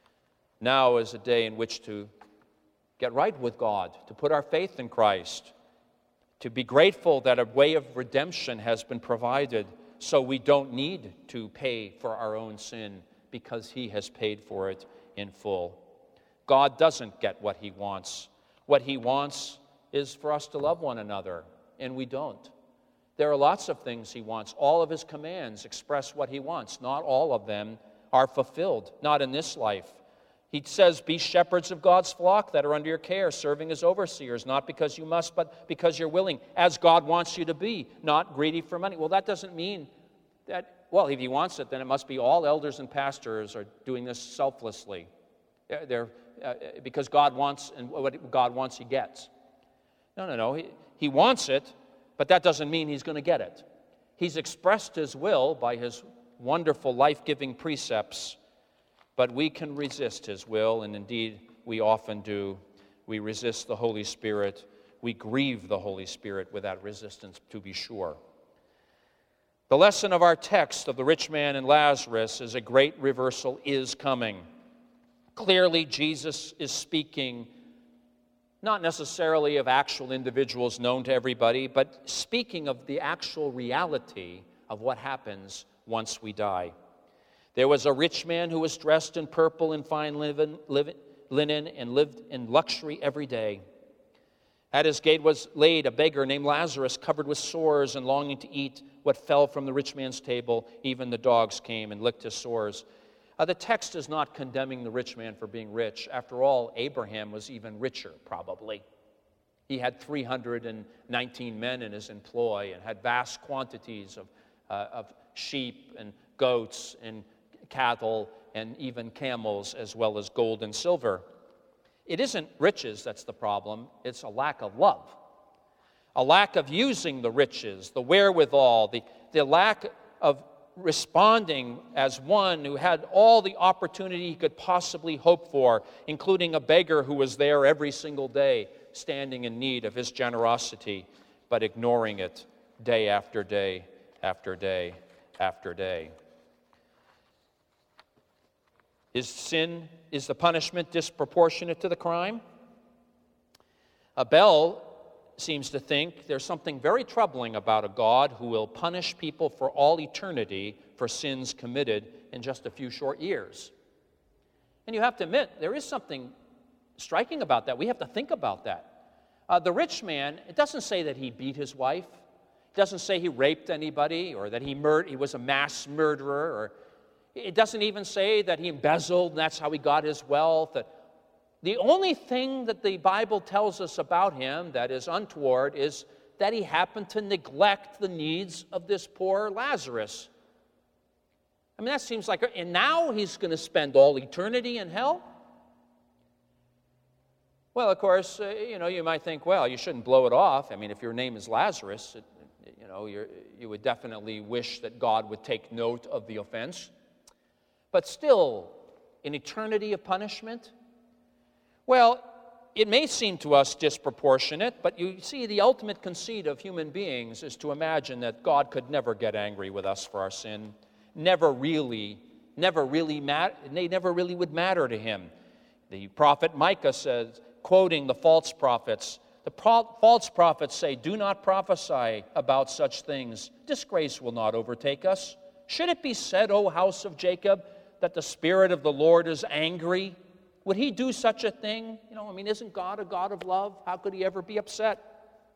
Now is a day in which to get right with God, to put our faith in Christ, to be grateful that a way of redemption has been provided so we don't need to pay for our own sin because he has paid for it in full. God doesn't get what he wants. What he wants is for us to love one another. And we don't. There are lots of things he wants. All of his commands express what he wants. Not all of them are fulfilled, not in this life. He says, be shepherds of God's flock that are under your care, serving as overseers, not because you must, but because you're willing, as God wants you to be, not greedy for money. Well, that doesn't mean that, well, if he wants it, then it must be all elders and pastors are doing this selflessly. They're, they're uh, because God wants, and what God wants, he gets. No, no, no. He, he wants it, but that doesn't mean he's going to get it. He's expressed his will by his wonderful life-giving precepts, but we can resist his will, and indeed we often do. We resist the Holy Spirit. We grieve the Holy Spirit with that resistance, to be sure. The lesson of our text of the rich man and Lazarus is a great reversal is coming. Clearly, Jesus is speaking not necessarily of actual individuals known to everybody, but speaking of the actual reality of what happens once we die. There was a rich man who was dressed in purple and fine linen, linen and lived in luxury every day. At his gate was laid a beggar named Lazarus, covered with sores and longing to eat what fell from the rich man's table. Even the dogs came and licked his sores. Uh, the text is not condemning the rich man for being rich. After all, Abraham was even richer, probably. He had three hundred nineteen men in his employ and had vast quantities of, uh, of sheep and goats and cattle and even camels, as well as gold and silver. It isn't riches that's the problem, it's a lack of love. A lack of using the riches, the wherewithal, the, the lack of responding as one who had all the opportunity he could possibly hope for, including a beggar who was there every single day, standing in need of his generosity, but ignoring it day after day after day after day. Is sin, is the punishment disproportionate to the crime? Abel seems to think there's something very troubling about a God who will punish people for all eternity for sins committed in just a few short years. And you have to admit, there is something striking about that. We have to think about that. Uh, the rich man, it doesn't say that he beat his wife. It doesn't say he raped anybody or that he mur- he was a mass murderer. Or it doesn't even say that he embezzled and that's how he got his wealth. The only thing that the Bible tells us about him that is untoward is that he happened to neglect the needs of this poor Lazarus. I mean, that seems like, and now he's going to spend all eternity in hell? Well, of course, uh, you know, you might think, well, you shouldn't blow it off. I mean, if your name is Lazarus, it, you know, you're, you would definitely wish that God would take note of the offense. But still, an eternity of punishment? Well, it may seem to us disproportionate, but you see, the ultimate conceit of human beings is to imagine that God could never get angry with us for our sin. Never really, never really matter, they never really would matter to him. The prophet Micah says, quoting the false prophets, the pro- false prophets say, "Do not prophesy about such things. Disgrace will not overtake us. Should it be said, O house of Jacob, that the Spirit of the Lord is angry? Would he do such a thing? You know, I mean, isn't God a God of love? How could he ever be upset?"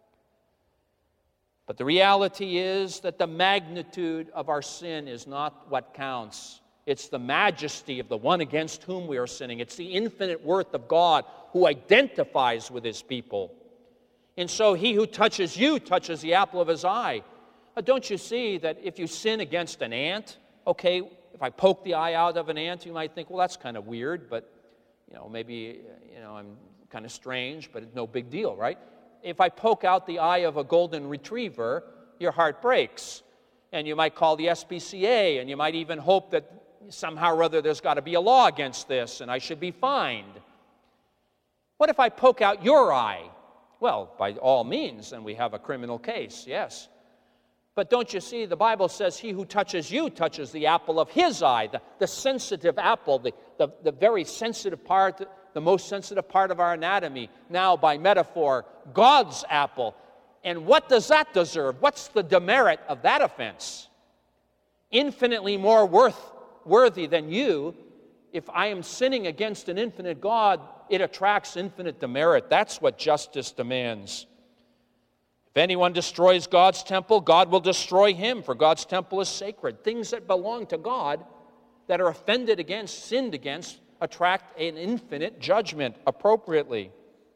But the reality is that the magnitude of our sin is not what counts. It's the majesty of the one against whom we are sinning. It's the infinite worth of God who identifies with his people. And so he who touches you touches the apple of his eye. Now, don't you see that if you sin against an ant, okay, if I poke the eye out of an ant, you might think, well, that's kind of weird, but, you know, maybe, you know, I'm kind of strange, but it's no big deal, right? If I poke out the eye of a golden retriever, your heart breaks. And you might call the S P C A, and you might even hope that somehow or other there's got to be a law against this, and I should be fined. What if I poke out your eye? Well, by all means, then we have a criminal case, yes. But don't you see, the Bible says he who touches you touches the apple of his eye, the, the sensitive apple, the, the, the very sensitive part, the most sensitive part of our anatomy. Now, by metaphor, God's apple. And what does that deserve? What's the demerit of that offense? Infinitely more worth, worthy than you. If I am sinning against an infinite God, it attracts infinite demerit. That's what justice demands. If anyone destroys God's temple, God will destroy him, for God's temple is sacred. Things that belong to God, that are offended against, sinned against, attract an infinite judgment appropriately.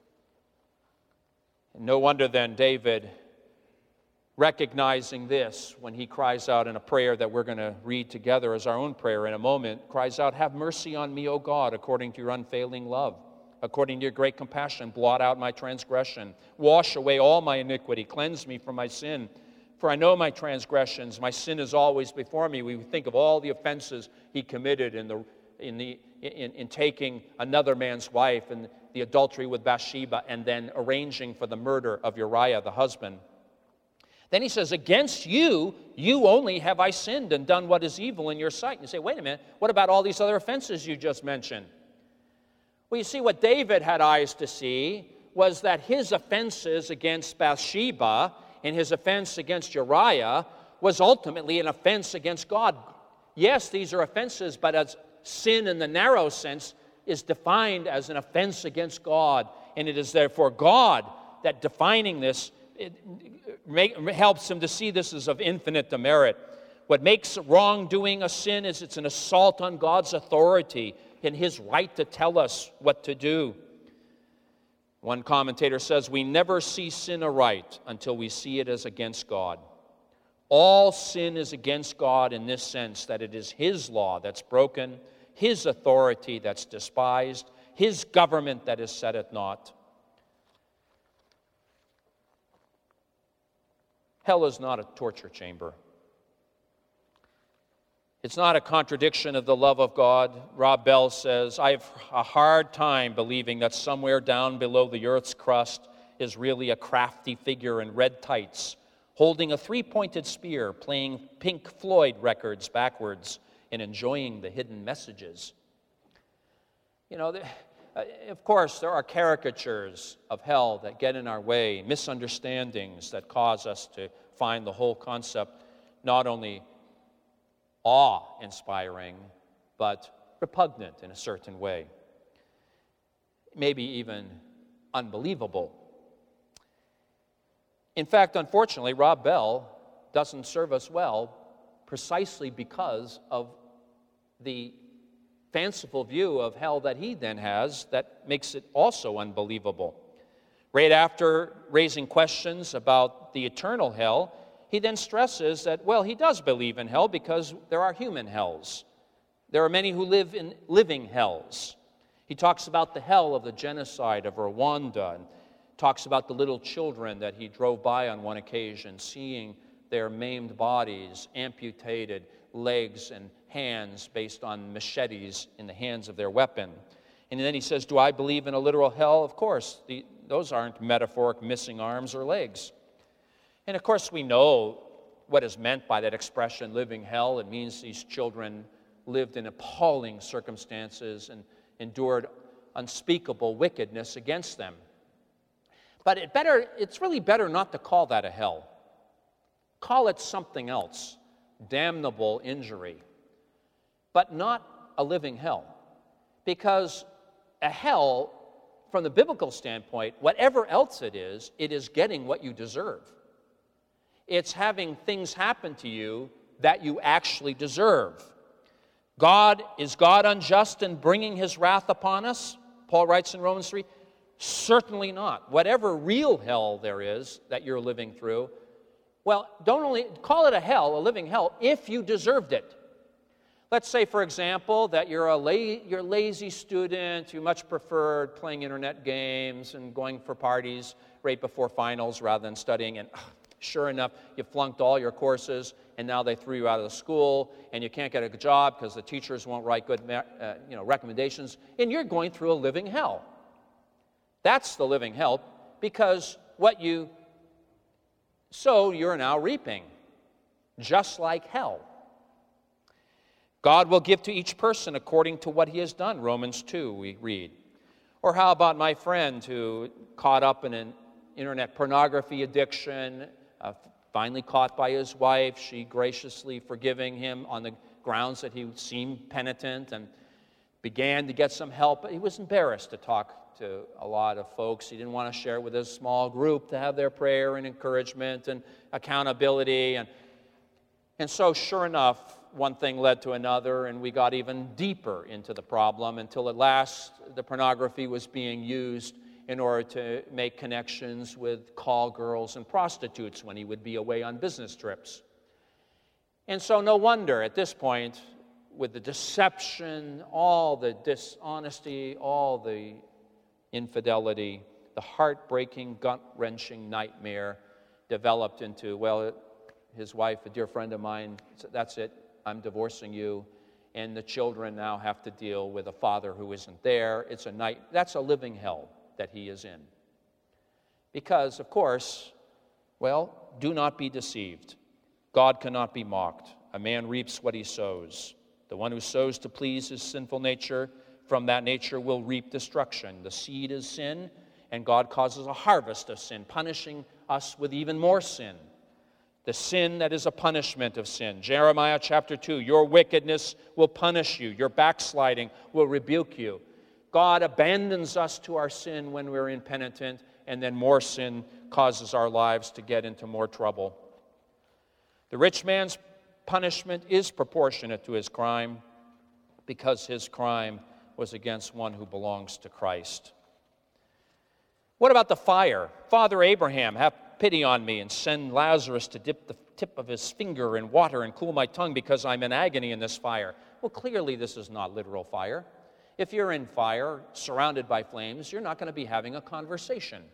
And no wonder then David, recognizing this, when he cries out in a prayer that we're going to read together as our own prayer in a moment, cries out, "Have mercy on me, O God, according to your unfailing love. According to your great compassion, blot out my transgression. Wash away all my iniquity. Cleanse me from my sin. For I know my transgressions. My sin is always before me." We think of all the offenses he committed in the in the in, in taking another man's wife and the adultery with Bathsheba and then arranging for the murder of Uriah, the husband. Then he says, "Against you, you only have I sinned and done what is evil in your sight." And you say, wait a minute, what about all these other offenses you just mentioned? Well, you see, what David had eyes to see was that his offenses against Bathsheba and his offense against Uriah was ultimately an offense against God. Yes, these are offenses, but as sin in the narrow sense is defined as an offense against God, and it is therefore God that defining this it make, helps him to see this as of infinite demerit. What makes wrongdoing a sin is it's an assault on God's authority and his right to tell us what to do. One commentator says, we never see sin aright until we see it as against God. All sin is against God in this sense, that it is his law that's broken, his authority that's despised, his government that is set at naught. Hell is not a torture chamber. It's not a contradiction of the love of God. Rob Bell says, I have a hard time believing that somewhere down below the earth's crust is really a crafty figure in red tights, holding a three-pointed spear, playing Pink Floyd records backwards and enjoying the hidden messages. You know, the, uh, of course, there are caricatures of hell that get in our way, misunderstandings that cause us to find the whole concept not only awe-inspiring, but repugnant in a certain way, maybe even unbelievable. In fact, unfortunately, Rob Bell doesn't serve us well precisely because of the fanciful view of hell that he then has that makes it also unbelievable. Right after raising questions about the eternal hell, he then stresses that, well, he does believe in hell because there are human hells. There are many who live in living hells. He talks about the hell of the genocide of Rwanda, and talks about the little children that he drove by on one occasion, seeing their maimed bodies, amputated legs and hands based on machetes in the hands of their weapon. And then he says, do I believe in a literal hell? Of course, the, those aren't metaphoric missing arms or legs. And of course, we know what is meant by that expression, living hell. It means these children lived in appalling circumstances and endured unspeakable wickedness against them. But it better, it's really better not to call that a hell. Call it something else, damnable injury, but not a living hell. Because a hell, from the biblical standpoint, whatever else it is, it is getting what you deserve. It's having things happen to you that you actually deserve. God, is God unjust in bringing his wrath upon us? Paul writes in Romans three, certainly not. Whatever real hell there is that you're living through, well, don't only call it a hell, a living hell, if you deserved it. Let's say, for example, that you're a, la- you're a lazy student, you much preferred playing internet games and going for parties right before finals rather than studying, and sure enough, you flunked all your courses, and now they threw you out of the school, and you can't get a job because the teachers won't write good uh, you know, recommendations, and you're going through a living hell. That's the living hell, because what you sow, you're now reaping, just like hell. God will give to each person according to what he has done, Romans two, we read. Or how about my friend who caught up in an internet pornography addiction, uh, finally caught by his wife, she graciously forgiving him on the grounds that he seemed penitent, and began to get some help. But he was embarrassed to talk to a lot of folks. He didn't want to share with his small group to have their prayer and encouragement and accountability. And, and so, sure enough, one thing led to another, and we got even deeper into the problem until at last the pornography was being used in order to make connections with call girls and prostitutes when he would be away on business trips. And so no wonder at this point, with the deception, all the dishonesty, all the infidelity, the heartbreaking, gut-wrenching nightmare developed into, well, his wife, a dear friend of mine, said, that's it, I'm divorcing you. And the children now have to deal with a father who isn't there. It's a night, that's a living hell that he is in. Because, of course, well, do not be deceived. God cannot be mocked. A man reaps what he sows. The one who sows to please his sinful nature, from that nature will reap destruction. The seed is sin, and God causes a harvest of sin, punishing us with even more sin. The sin that is a punishment of sin. Jeremiah chapter two, your wickedness will punish you. Your backsliding will rebuke you. God abandons us to our sin when we're impenitent, and then more sin causes our lives to get into more trouble. The rich man's punishment is proportionate to his crime because his crime was against one who belongs to Christ. What about the fire? Father Abraham, have pity on me and send Lazarus to dip the tip of his finger in water and cool my tongue because I'm in agony in this fire. Well, clearly this is not literal fire. If you're in fire, surrounded by flames, you're not going to be having a conversation.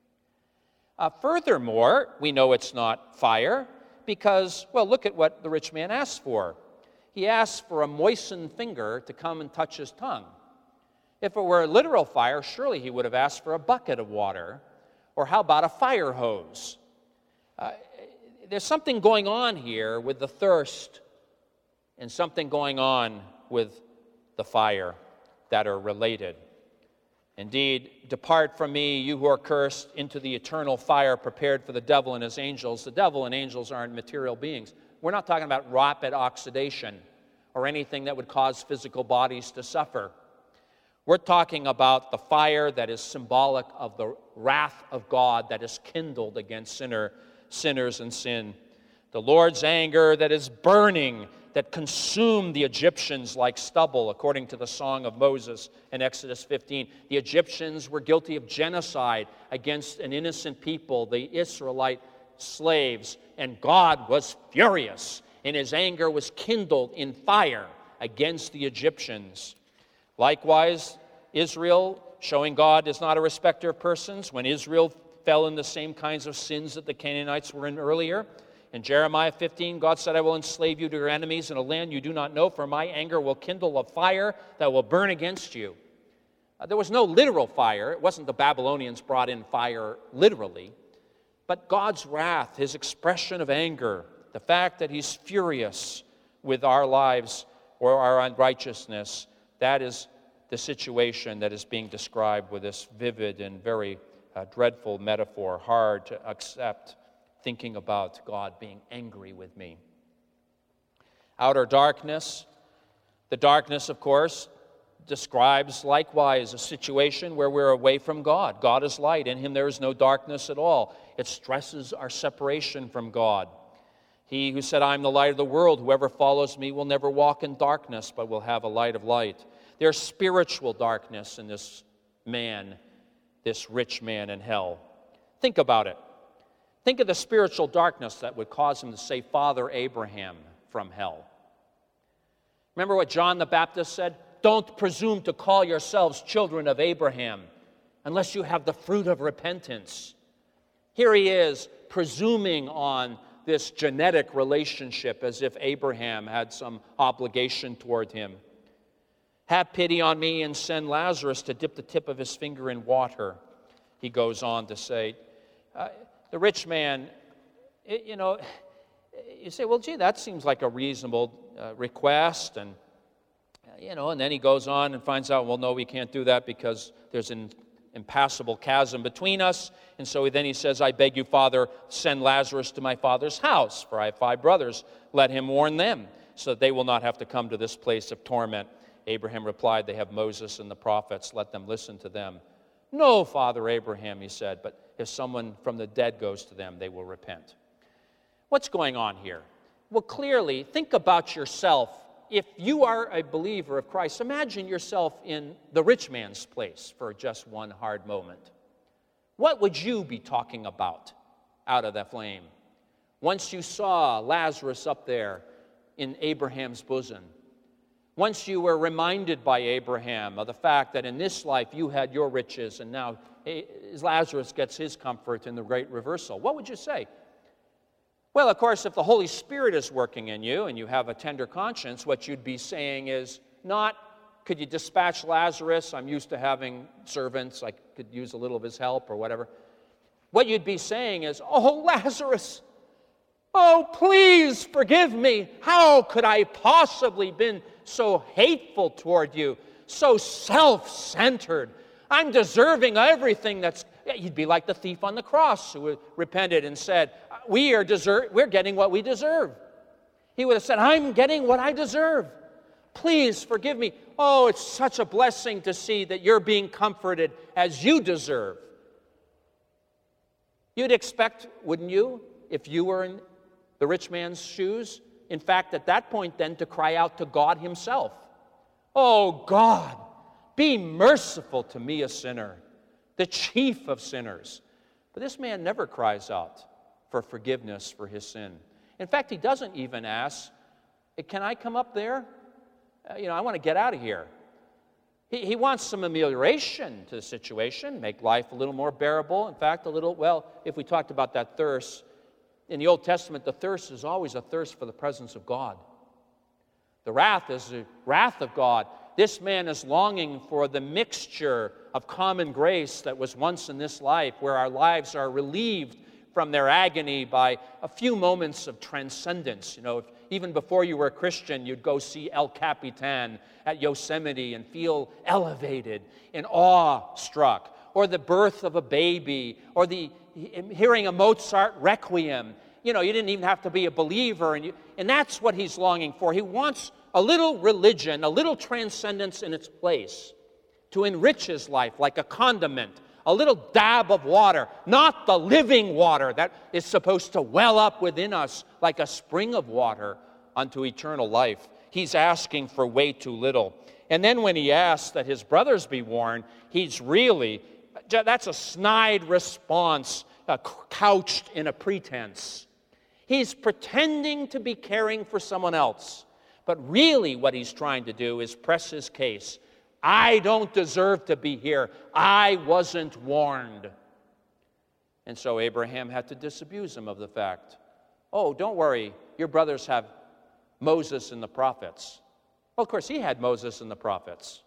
Uh, furthermore, we know it's not fire because, well, look at what the rich man asked for. He asked for a moistened finger to come and touch his tongue. If it were a literal fire, surely he would have asked for a bucket of water, or how about a fire hose? Uh, there's something going on here with the thirst and something going on with the fire that are related. Indeed, depart from me, you who are cursed, into the eternal fire prepared for the devil and his angels. The devil and angels aren't material beings. We're not talking about rapid oxidation or anything that would cause physical bodies to suffer. We're talking about the fire that is symbolic of the wrath of God that is kindled against sinner, sinners and sin. The Lord's anger that is burning, that consumed the Egyptians like stubble, according to the Song of Moses in Exodus fifteen. The Egyptians were guilty of genocide against an innocent people, the Israelite slaves, and God was furious, and his anger was kindled in fire against the Egyptians. Likewise, Israel, showing God is not a respecter of persons, when Israel fell in the same kinds of sins that the Canaanites were in earlier. In Jeremiah fifteen, God said, I will enslave you to your enemies in a land you do not know, for my anger will kindle a fire that will burn against you. Uh, there was no literal fire. It wasn't the Babylonians brought in fire literally. But God's wrath, his expression of anger, the fact that he's furious with our lives or our unrighteousness, that is the situation that is being described with this vivid and very uh, dreadful metaphor, hard to accept, thinking about God being angry with me. Outer darkness. The darkness, of course, describes likewise a situation where we're away from God. God is light. In him there is no darkness at all. It stresses our separation from God. He who said, I am the light of the world, whoever follows me will never walk in darkness, but will have a light of light. There's spiritual darkness in this man, this rich man in hell. Think about it. Think of the spiritual darkness that would cause him to say, Father Abraham, from hell. Remember what John the Baptist said? Don't presume to call yourselves children of Abraham unless you have the fruit of repentance. Here he is, presuming on this genetic relationship as if Abraham had some obligation toward him. Have pity on me and send Lazarus to dip the tip of his finger in water, he goes on to say. Uh, the rich man, it, you know, you say, well, gee, that seems like a reasonable uh, request, and, uh, you know, and then he goes on and finds out, well, no, we can't do that because there's an impassable chasm between us. And so then he says, I beg you, Father, send Lazarus to my father's house, for I have five brothers. Let him warn them, so that they will not have to come to this place of torment. Abraham replied, they have Moses and the prophets. Let them listen to them. No, Father Abraham, he said, but if someone from the dead goes to them, they will repent. What's going on here? Well, clearly, think about yourself. If you are a believer of Christ, imagine yourself in the rich man's place for just one hard moment. What would you be talking about out of that flame? Once you saw Lazarus up there in Abraham's bosom, once you were reminded by Abraham of the fact that in this life you had your riches and now Lazarus gets his comfort in the great reversal, what would you say? Well, of course, if the Holy Spirit is working in you and you have a tender conscience, what you'd be saying is not, could you dispatch Lazarus? I'm used to having servants. I could use a little of his help or whatever. What you'd be saying is, oh, Lazarus, oh, please forgive me. How could I possibly been so hateful toward you, so self-centered? I'm deserving everything that's... You'd be like the thief on the cross who repented and said, we are deserve, we're getting what we deserve. He would have said, I'm getting what I deserve. Please forgive me. Oh, it's such a blessing to see that you're being comforted as you deserve. You'd expect, wouldn't you, if you were in the rich man's shoes, in fact, at that point then, to cry out to God himself. Oh, God, be merciful to me, a sinner, the chief of sinners. But this man never cries out for forgiveness for his sin. In fact, he doesn't even ask, can I come up there? Uh, you know, I want to get out of here. He, he wants some amelioration to the situation, make life a little more bearable. In fact, a little, well, if we talked about that thirst, in the Old Testament, the thirst is always a thirst for the presence of God. The wrath is the wrath of God. This man is longing for the mixture of common grace that was once in this life, where our lives are relieved from their agony by a few moments of transcendence. You know, if, even before you were a Christian, you'd go see El Capitan at Yosemite and feel elevated and awe-struck, or the birth of a baby, or the hearing a Mozart requiem. You know, you didn't even have to be a believer, and, you, and that's what he's longing for. He wants a little religion, a little transcendence in its place to enrich his life like a condiment, a little dab of water, not the living water that is supposed to well up within us like a spring of water unto eternal life. He's asking for way too little. And then when he asks that his brothers be warned, he's really, that's a snide response uh, couched in a pretense. He's pretending to be caring for someone else, but really what he's trying to do is press his case. I don't deserve to be here. I wasn't warned. And so Abraham had to disabuse him of the fact. Oh, don't worry, your brothers have Moses and the prophets. Well, of course, he had Moses and the prophets.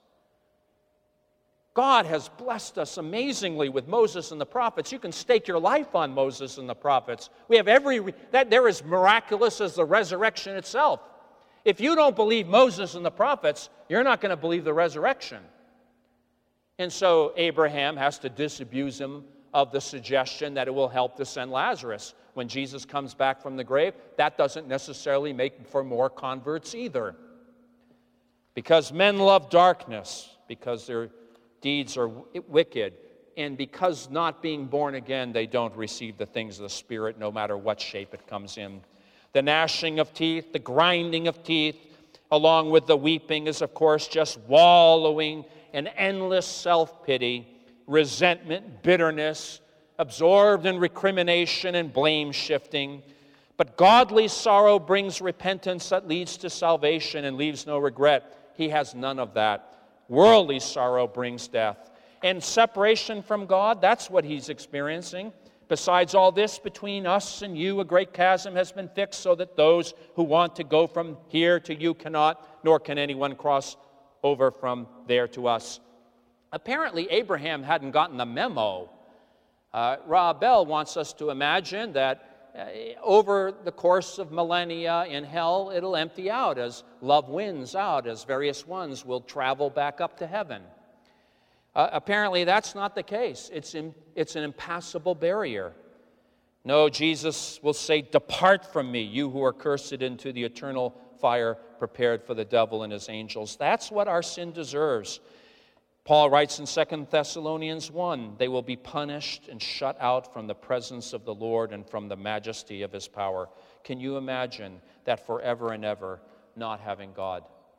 God has blessed us amazingly with Moses and the prophets. You can stake your life on Moses and the prophets. We have every, that they're as miraculous as the resurrection itself. If you don't believe Moses and the prophets, you're not going to believe the resurrection. And so Abraham has to disabuse him of the suggestion that it will help to send Lazarus. When Jesus comes back from the grave, that doesn't necessarily make for more converts either. Because men love darkness, because their deeds are wicked, and because not being born again, they don't receive the things of the Spirit, no matter what shape it comes in. The gnashing of teeth, the grinding of teeth, along with the weeping, is, of course, just wallowing in endless self-pity, resentment, bitterness, absorbed in recrimination and blame-shifting. But godly sorrow brings repentance that leads to salvation and leaves no regret. He has none of that. Worldly sorrow brings death. And separation from God, that's what he's experiencing. Besides all this, between us and you, a great chasm has been fixed, so that those who want to go from here to you cannot, nor can anyone cross over from there to us. Apparently, Abraham hadn't gotten the memo. Uh, Rob Bell wants us to imagine that uh, over the course of millennia in hell, it'll empty out as love wins out, as various ones will travel back up to heaven. Uh, apparently, that's not the case. It's, in, it's an impassable barrier. No, Jesus will say, "Depart from me, you who are cursed, into the eternal fire prepared for the devil and his angels." That's what our sin deserves. Paul writes in Second Thessalonians one, "They will be punished and shut out from the presence of the Lord and from the majesty of his power." Can you imagine that forever and ever not having God,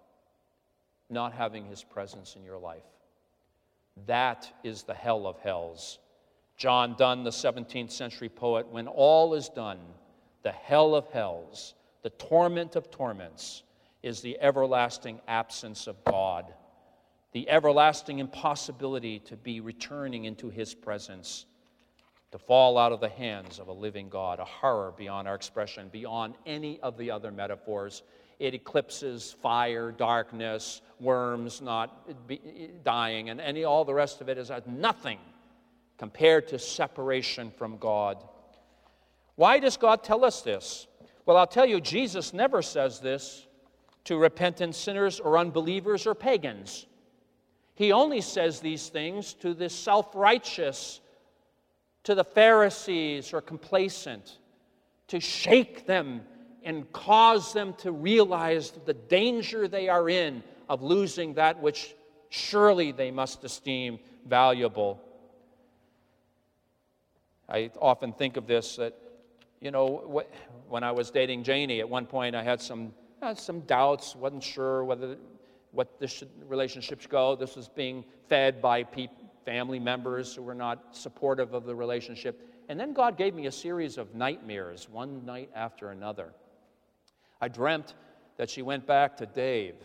not having his presence in your life? That is the hell of hells. John Donne, the seventeenth century poet, when all is done, the hell of hells, the torment of torments, is the everlasting absence of God, the everlasting impossibility to be returning into his presence, to fall out of the hands of a living God, a horror beyond our expression, beyond any of the other metaphors. It eclipses fire, darkness, worms not dying, and any, all the rest of it is nothing compared to separation from God. Why does God tell us this? Well, I'll tell you, Jesus never says this to repentant sinners or unbelievers or pagans. He only says these things to the self-righteous, to the Pharisees or complacent. to shake them and cause them to realize the danger they are in of losing that which surely they must esteem valuable. I often think of this, that, you know, when I was dating Janie, at one point I had some had some doubts, wasn't sure whether what this should, relationship should go. This was being fed by pe- family members who were not supportive of the relationship. And then God gave me a series of nightmares, one night after another. I dreamt that she went back to Dave,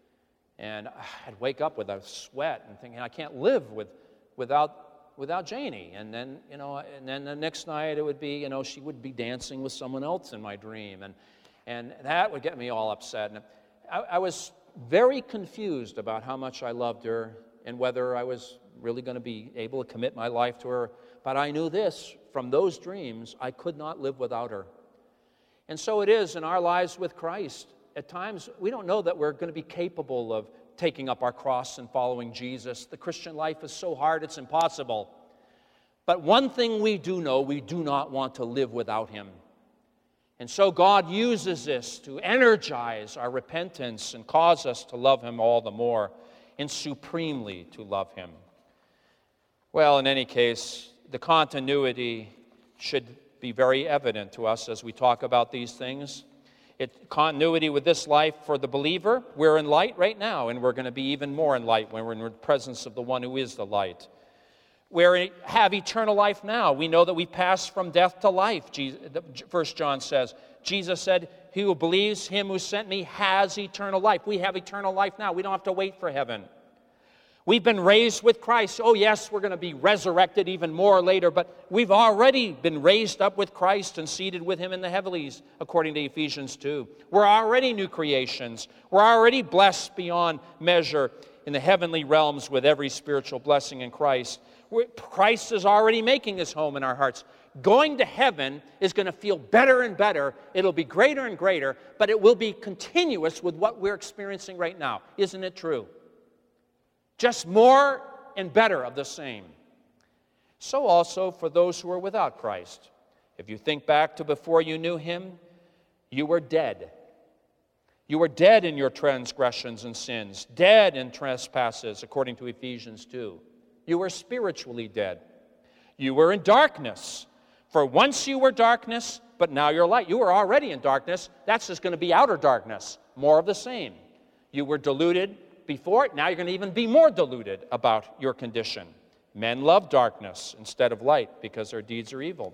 and I'd wake up with a sweat and thinking, I can't live with without without Janie. And then, you know, and then the next night it would be, you know, she would be dancing with someone else in my dream, and and that would get me all upset. And I, I was very confused about how much I loved her and whether I was really going to be able to commit my life to her. But I knew this, from those dreams, I could not live without her. And so it is in our lives with Christ. At times, we don't know that we're going to be capable of taking up our cross and following Jesus. The Christian life is so hard, it's impossible. But one thing we do know, we do not want to live without Him. And so God uses this to energize our repentance and cause us to love Him all the more and supremely to love Him. Well, in any case, the continuity should be very evident to us as we talk about these things. It, continuity with this life for the believer. We're in light right now, and we're going to be even more in light when we're in the presence of the one who is the light. We have eternal life now. We know that we pass from death to life. Jesus, First John says, Jesus said, he who believes him who sent me has eternal life. We have eternal life now. We don't have to wait for heaven. We've been raised with Christ. Oh, yes, we're going to be resurrected even more later, but we've already been raised up with Christ and seated with Him in the heavenlies, according to Ephesians two. We're already new creations. We're already blessed beyond measure in the heavenly realms with every spiritual blessing in Christ. We're, Christ is already making His home in our hearts. Going to heaven is going to feel better and better. It'll be greater and greater, but it will be continuous with what we're experiencing right now. Isn't it true? Just more and better of the same. So also for those who are without Christ. If you think back to before you knew Him, you were dead. You were dead in your transgressions and sins, dead in trespasses, according to Ephesians two. You were spiritually dead. You were in darkness. For once you were darkness, but now you're light. You were already in darkness. That's just going to be outer darkness. More of the same. You were deluded before it. Now you're going to even be more deluded about your condition. Men love darkness instead of light because their deeds are evil.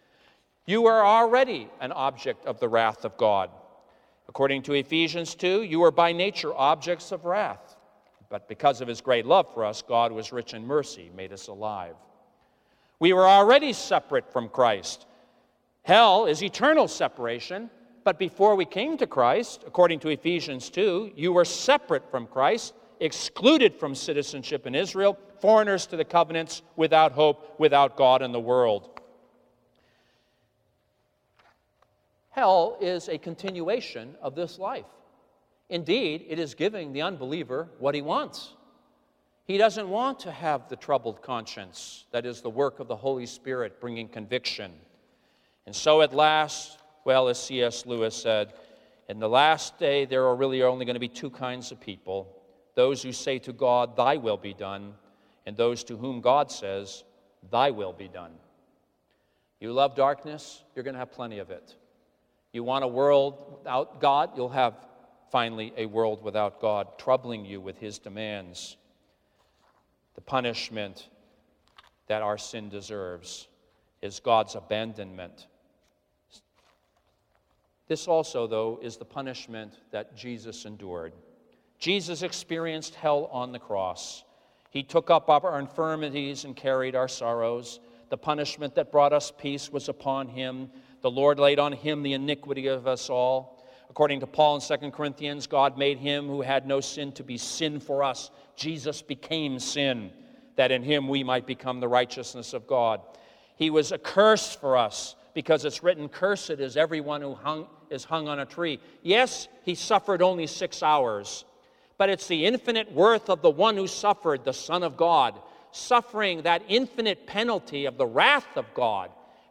You are already an object of the wrath of God. According to Ephesians two, you are by nature objects of wrath. But because of His great love for us, God was rich in mercy, made us alive. We were already separate from Christ. Hell is eternal separation. But before we came to Christ, according to Ephesians two, you were separate from Christ, excluded from citizenship in Israel, foreigners to the covenants, without hope, without God in the world. Hell is a continuation of this life. Indeed, it is giving the unbeliever what he wants. He doesn't want to have the troubled conscience that is the work of the Holy Spirit bringing conviction. And so at last, well, as C S Lewis said, in the last day there are really only going to be two kinds of people. Those who say to God, thy will be done, and those to whom God says, thy will be done. You love darkness, you're going to have plenty of it. You want a world without God, you'll have finally a world without God, troubling you with His demands. The punishment that our sin deserves is God's abandonment. This also, though, is the punishment that Jesus endured. Jesus experienced hell on the cross. He took up our infirmities and carried our sorrows. The punishment that brought us peace was upon Him. The Lord laid on Him the iniquity of us all. According to Paul in Second Corinthians, God made Him who had no sin to be sin for us. Jesus became sin, that in Him we might become the righteousness of God. He was accursed for us, because it's written, cursed is everyone who hung, is hung on a tree. Yes, He suffered only six hours, but it's the infinite worth of the one who suffered, the Son of God, suffering that infinite penalty of the wrath of God,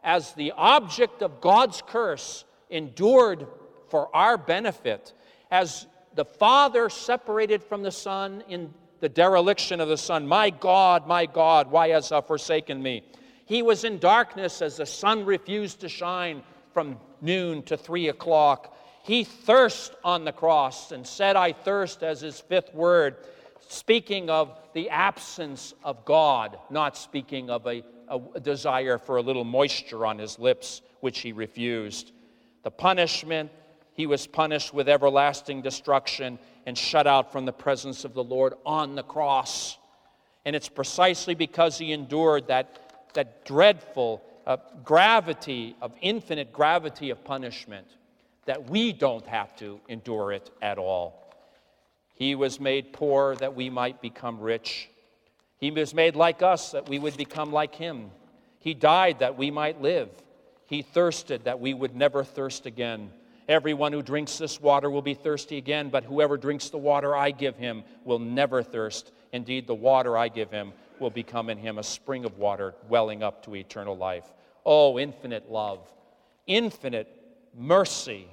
as the object of God's curse, endured for our benefit, as the Father separated from the Son in the dereliction of the Son. My God, my God, why hast thou forsaken me? He was in darkness as the sun refused to shine from noon to three o'clock. He thirsted on the cross and said, I thirst, as his fifth word, speaking of the absence of God, not speaking of a, a desire for a little moisture on his lips, which he refused. The punishment, he was punished with everlasting destruction and shut out from the presence of the Lord on the cross. And it's precisely because he endured that, that dreadful uh, gravity of infinite gravity of punishment that we don't have to endure it at all. He was made poor that we might become rich. He was made like us that we would become like him. He died that we might live. He thirsted that we would never thirst again. Everyone who drinks this water will be thirsty again, but whoever drinks the water I give him will never thirst. Indeed, the water I give him will become in him a spring of water welling up to eternal life. Oh, infinite love, infinite mercy.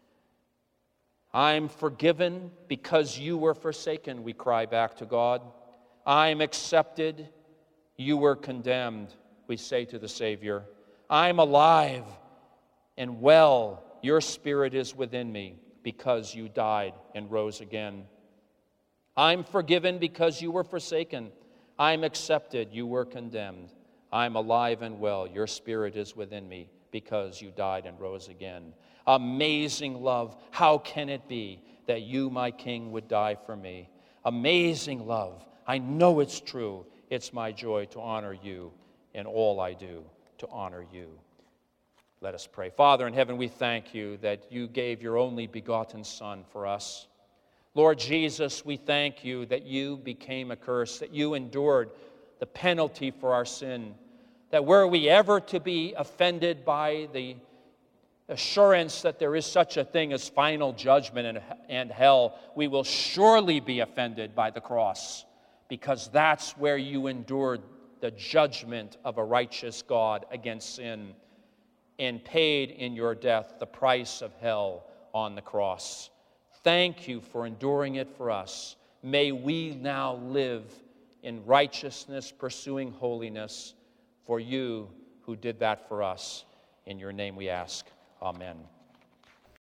I'm forgiven because you were forsaken, we cry back to God. I'm accepted, you were condemned, we say to the Savior. I'm alive and well, your spirit is within me because you died and rose again. I'm forgiven because you were forsaken. I'm accepted, you were condemned. I'm alive and well, your spirit is within me because you died and rose again. Amazing love. How can it be that you, my King, would die for me? Amazing love. I know it's true. It's my joy to honor you in all I do, to honor you. Let us pray. Father in heaven, we thank you that you gave your only begotten Son for us. Lord Jesus, we thank you that you became a curse, that you endured the penalty for our sin, that were we ever to be offended by the assurance that there is such a thing as final judgment and, and hell, we will surely be offended by the cross, because that's where you endured the judgment of a righteous God against sin and paid in your death the price of hell on the cross. Thank you for enduring it for us. May we now live in righteousness, pursuing holiness for you who did that for us. In your name we ask. Amen.